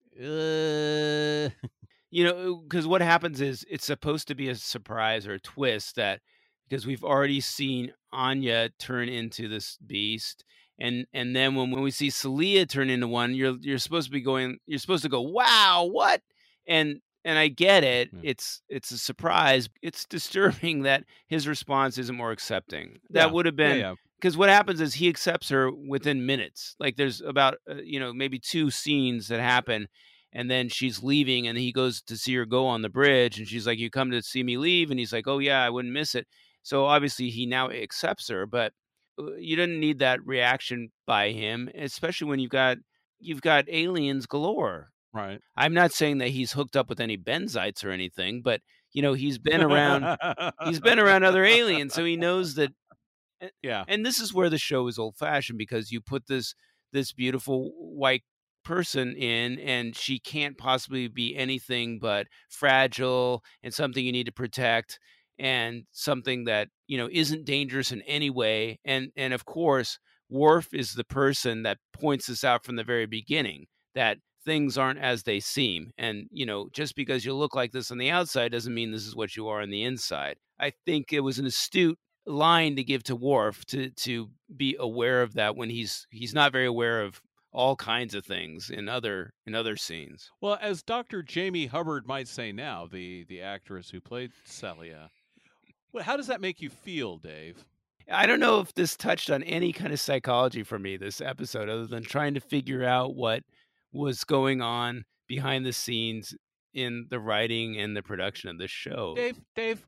[SPEAKER 3] uh...
[SPEAKER 2] you know, because what happens is it's supposed to be a surprise or a twist that because we've already seen Anya turn into this beast. And and then when, when we see Celia turn into one, you're you're supposed to be going, you're supposed to go, wow, what? And and I get it.
[SPEAKER 3] Yeah.
[SPEAKER 2] It's it's a surprise. It's disturbing that his response isn't more accepting. That
[SPEAKER 3] Yeah.
[SPEAKER 2] would have been
[SPEAKER 3] Yeah, yeah.
[SPEAKER 2] because what happens is he accepts her within minutes. Like there's about uh, you know maybe two scenes that happen, and then she's leaving, and he goes to see her go on the bridge, and she's like, "You come to see me leave?" And he's like, "Oh yeah, I wouldn't miss it." So obviously he now accepts her, but uh, you didn't need that reaction by him, especially when you've got you've got aliens galore.
[SPEAKER 3] Right.
[SPEAKER 2] I'm not saying that he's hooked up with any benzites or anything, but you know he's been around he's been around other aliens, so he knows that.
[SPEAKER 3] Yeah.
[SPEAKER 2] And this is where the show is old fashioned because you put this this beautiful white person in, and she can't possibly be anything but fragile and something you need to protect, and something that you know isn't dangerous in any way. And and of course, Worf is the person that points this out from the very beginning that things aren't as they seem. And, you know, just because you look like this on the outside doesn't mean this is what you are on the inside. I think it was an astute line to give to Worf to to be aware of that when he's he's not very aware of all kinds of things in other in other scenes.
[SPEAKER 3] Well, as Doctor Jamie Hubbard might say now, the the actress who played Celia, well, how does that make you feel, Dave?
[SPEAKER 2] I don't know if this touched on any kind of psychology for me, this episode, other than trying to figure out what was going on behind the scenes in the writing and the production of this show.
[SPEAKER 3] Dave, Dave,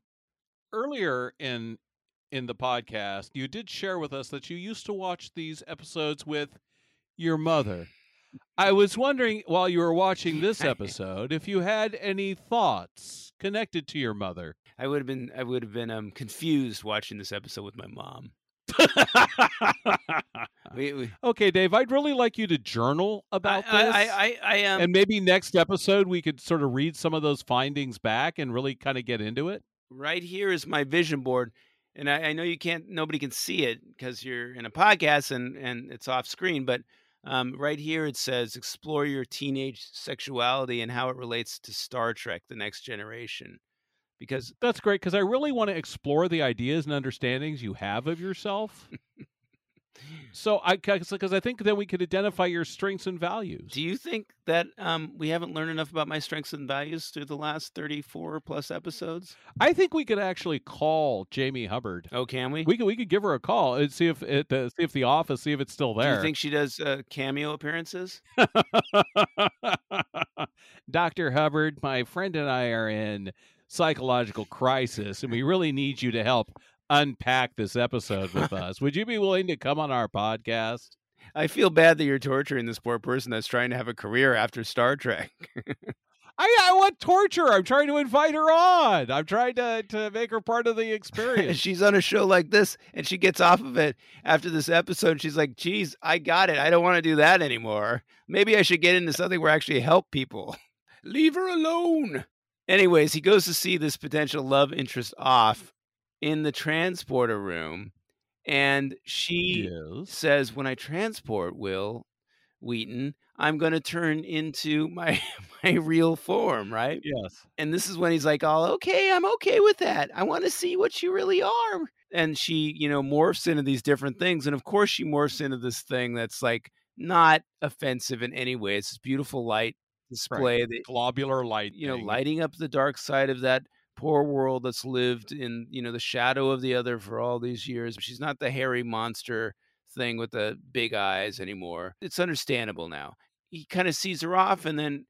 [SPEAKER 3] earlier in in the podcast, you did share with us that you used to watch these episodes with your mother. I was wondering, while you were watching this episode, if you had any thoughts connected to your mother.
[SPEAKER 2] I would have been I would have been um confused watching this episode with my mom. we, we,
[SPEAKER 3] Okay, Dave, I'd really like you to journal about
[SPEAKER 2] I,
[SPEAKER 3] this.
[SPEAKER 2] I, I, I um,
[SPEAKER 3] and maybe next episode we could sort of read some of those findings back and really kind of get into it.
[SPEAKER 2] right here is my vision board, and I, I know you can't, nobody can see it because you're in a podcast and and it's off screen, but um, right here it says explore your teenage sexuality and how it relates to Star Trek: The Next Generation. Because
[SPEAKER 3] That's great, because I really want to explore the ideas and understandings you have of yourself. So I, because I think then we could identify your strengths and values.
[SPEAKER 2] do you think that um, we haven't learned enough about my strengths and values through the last thirty-four plus episodes?
[SPEAKER 3] I think we could actually call Jamie Hubbard.
[SPEAKER 2] Oh, can we?
[SPEAKER 3] We could we could give her a call and see if it uh, see if the office see if it's still
[SPEAKER 2] Do
[SPEAKER 3] there.
[SPEAKER 2] you think she does uh, cameo appearances?
[SPEAKER 3] Doctor Hubbard, my friend and I are in psychological crisis, and we really need you to help unpack this episode with us. Would you be willing to come on our podcast?
[SPEAKER 2] I feel bad that you're torturing this poor person that's trying to have a career after Star Trek.
[SPEAKER 3] I, I want torture. I'm trying to invite her on. I'm trying to, to make her part of the
[SPEAKER 2] And
[SPEAKER 3] experience.
[SPEAKER 2] she's on a show like this, and she gets off of it after this episode. She's like, geez, I got it. I don't want to do that anymore. Maybe I should get into something where I actually help people. Leave her alone. Anyways, he goes to see this potential love interest off in the transporter room, and she
[SPEAKER 3] Yes.
[SPEAKER 2] says, when I transport, Will Wheaton, I'm going to turn into my my real form, right?
[SPEAKER 3] Yes.
[SPEAKER 2] And this is when he's like, oh, okay, I'm okay with that. I want to see what you really are. And she, you know, morphs into these different things. And of course, she morphs into this thing that's like not offensive in any way. It's this beautiful light display that,
[SPEAKER 3] Globular light.
[SPEAKER 2] you know,
[SPEAKER 3] thing.
[SPEAKER 2] lighting up the dark side of that poor world that's lived in, you know, the shadow of the other for all these years. She's not the hairy monster thing with the big eyes anymore. It's understandable now. He kind of sees her off, and then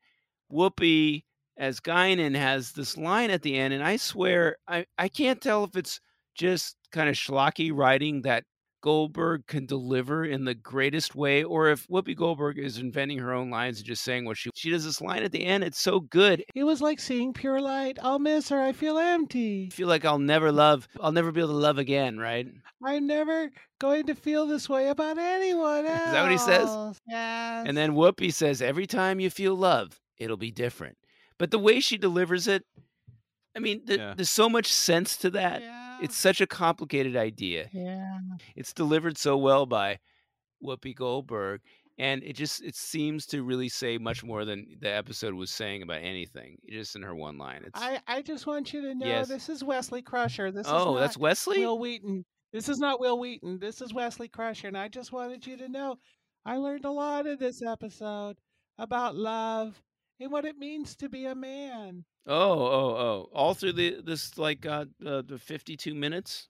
[SPEAKER 2] Whoopi as Guinan has this line at the end, and I swear I, I can't tell if it's just kind of schlocky writing that Goldberg can deliver in the greatest way, or if Whoopi Goldberg is inventing her own lines and just saying what she she does. This line at the end, it's so good.
[SPEAKER 4] It was like seeing pure light. I'll miss her. I feel empty.
[SPEAKER 2] I feel like I'll never love, I'll never be able to love again, right?
[SPEAKER 4] I'm never going to feel this way about anyone else.
[SPEAKER 2] Is that what he says?
[SPEAKER 4] Yes.
[SPEAKER 2] And then Whoopi says, every time you feel love, it'll be different. But the way she delivers it, I mean, th-
[SPEAKER 3] Yeah.
[SPEAKER 2] there's so much sense to that.
[SPEAKER 4] Yeah.
[SPEAKER 2] It's such a complicated idea.
[SPEAKER 4] Yeah.
[SPEAKER 2] It's delivered so well by Whoopi Goldberg, and it just it seems to really say much more than the episode was saying about anything. Just in her one line. It's
[SPEAKER 4] I, I just want you to know
[SPEAKER 2] Yes.
[SPEAKER 4] this is Wesley Crusher. This is
[SPEAKER 2] oh,
[SPEAKER 4] not
[SPEAKER 2] that's Wesley.
[SPEAKER 4] Will Wheaton. This is not Will Wheaton. This is Wesley Crusher. And I just wanted you to know I learned a lot in this episode about love and what it means to be a man.
[SPEAKER 2] Oh, oh, oh! All through the this like uh, uh the fifty-two minutes,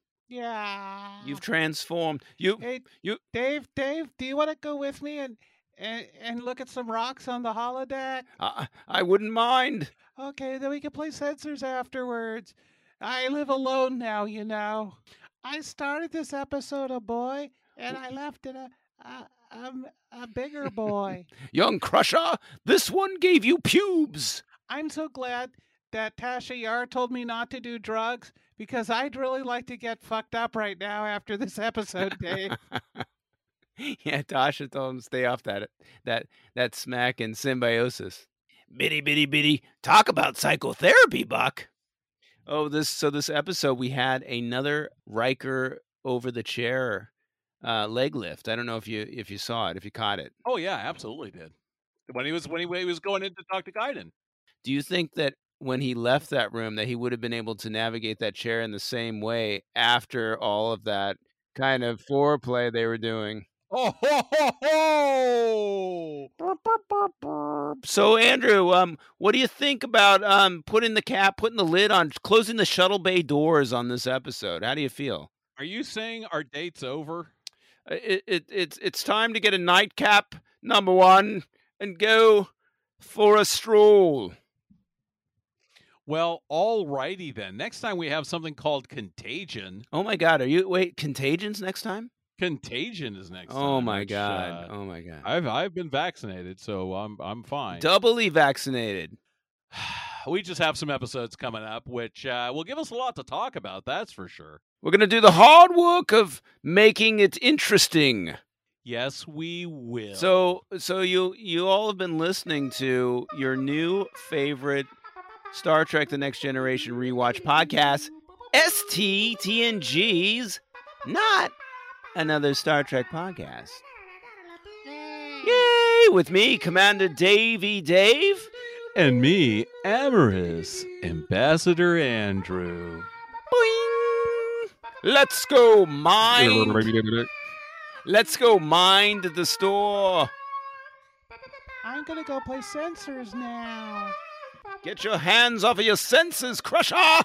[SPEAKER 4] Yeah.
[SPEAKER 2] you've transformed. You
[SPEAKER 4] Hey,
[SPEAKER 2] you-
[SPEAKER 4] Dave, Dave, do you want to go with me and, and and look at some rocks on the holodeck?
[SPEAKER 2] I I wouldn't mind.
[SPEAKER 4] Okay, then we can play sensors afterwards. I live alone now, you know. I started this episode a boy, and I left it a a, a, a bigger boy.
[SPEAKER 2] Young Crusher, this one gave you pubes.
[SPEAKER 4] I'm so glad that Tasha Yar told me not to do drugs because I'd really like to get fucked up right now after this episode, Dave.
[SPEAKER 2] Yeah, Tasha told him to stay off that that that smack and symbiosis. Bitty bitty bitty. Talk about psychotherapy, Buck. Oh, this so this episode we had another Riker over the chair uh, leg lift. I don't know if you if you saw it, if you caught it.
[SPEAKER 3] Oh yeah, absolutely did. When he was when he, when he was going in to talk to Guinan.
[SPEAKER 2] Do you think that when he left that room that he would have been able to navigate that chair in the same way after all of that kind of foreplay they were doing?
[SPEAKER 3] Oh ho ho ho!
[SPEAKER 2] So Andrew, um, what do you think about um putting the cap, putting the lid on, closing the shuttle bay doors on this episode? How do you feel?
[SPEAKER 3] Are you saying our date's over?
[SPEAKER 2] Uh, It, it it's it's time to get a nightcap, number one, and go for a stroll.
[SPEAKER 3] Well, alrighty then. Next time we have something called Contagion.
[SPEAKER 2] Oh my God, are you wait Contagions next time?
[SPEAKER 3] Contagion is next time.
[SPEAKER 2] Oh my
[SPEAKER 3] which,
[SPEAKER 2] God,
[SPEAKER 3] uh,
[SPEAKER 2] oh my God,
[SPEAKER 3] I've I've been vaccinated, so I'm I'm fine.
[SPEAKER 2] doubly vaccinated.
[SPEAKER 3] We just have some episodes coming up, which uh, will give us a lot to talk about. That's for sure.
[SPEAKER 2] We're gonna do the hard work of making it interesting.
[SPEAKER 3] Yes, we will.
[SPEAKER 2] So, so you you all have been listening to your new favorite Star Trek: The Next Generation rewatch podcast, S T T N G's Not Another Star Trek Podcast. Yay! With me, Commander Davey Dave.
[SPEAKER 3] and me, Amorous Ambassador Andrew.
[SPEAKER 2] Boing! Let's go mind. Let's go mind the store.
[SPEAKER 4] I'm gonna go play sensors now.
[SPEAKER 2] Get your hands off of your senses, Crusher!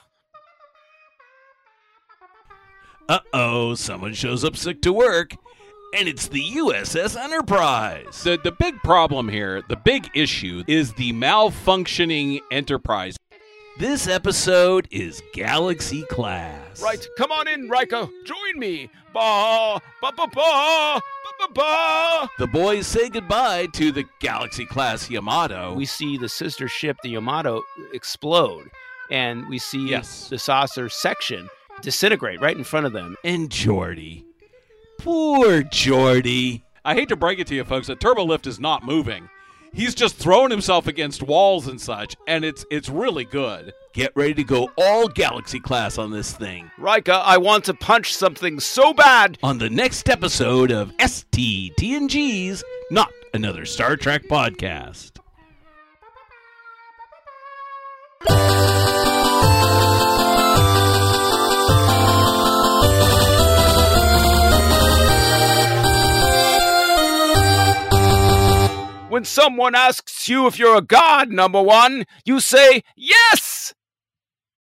[SPEAKER 1] Uh-oh, someone shows up sick to work, and it's the U S S Enterprise.
[SPEAKER 3] The the big problem here, the big issue, is the malfunctioning Enterprise.
[SPEAKER 1] This episode is Galaxy Class.
[SPEAKER 2] Right, come on in, Riker. Join me. Ba, ba, ba, ba, ba, ba, Papa!
[SPEAKER 1] The boys say goodbye to the Galaxy-class Yamato.
[SPEAKER 2] We see the sister ship, the Yamato, explode, and we see
[SPEAKER 3] Yes.
[SPEAKER 2] the saucer section disintegrate right in front of them.
[SPEAKER 1] And Geordi. Poor Geordi.
[SPEAKER 3] I hate to break it to you, folks, that Turbolift is not moving. He's just throwing himself against walls and such, and it's it's really good.
[SPEAKER 1] Get ready to go all Galaxy-class on this thing.
[SPEAKER 2] Rika, I want to punch something so bad.
[SPEAKER 1] On the next episode of S T T N G's Not Another Star Trek Podcast.
[SPEAKER 2] When someone asks you if you're a god, number one, you say yes!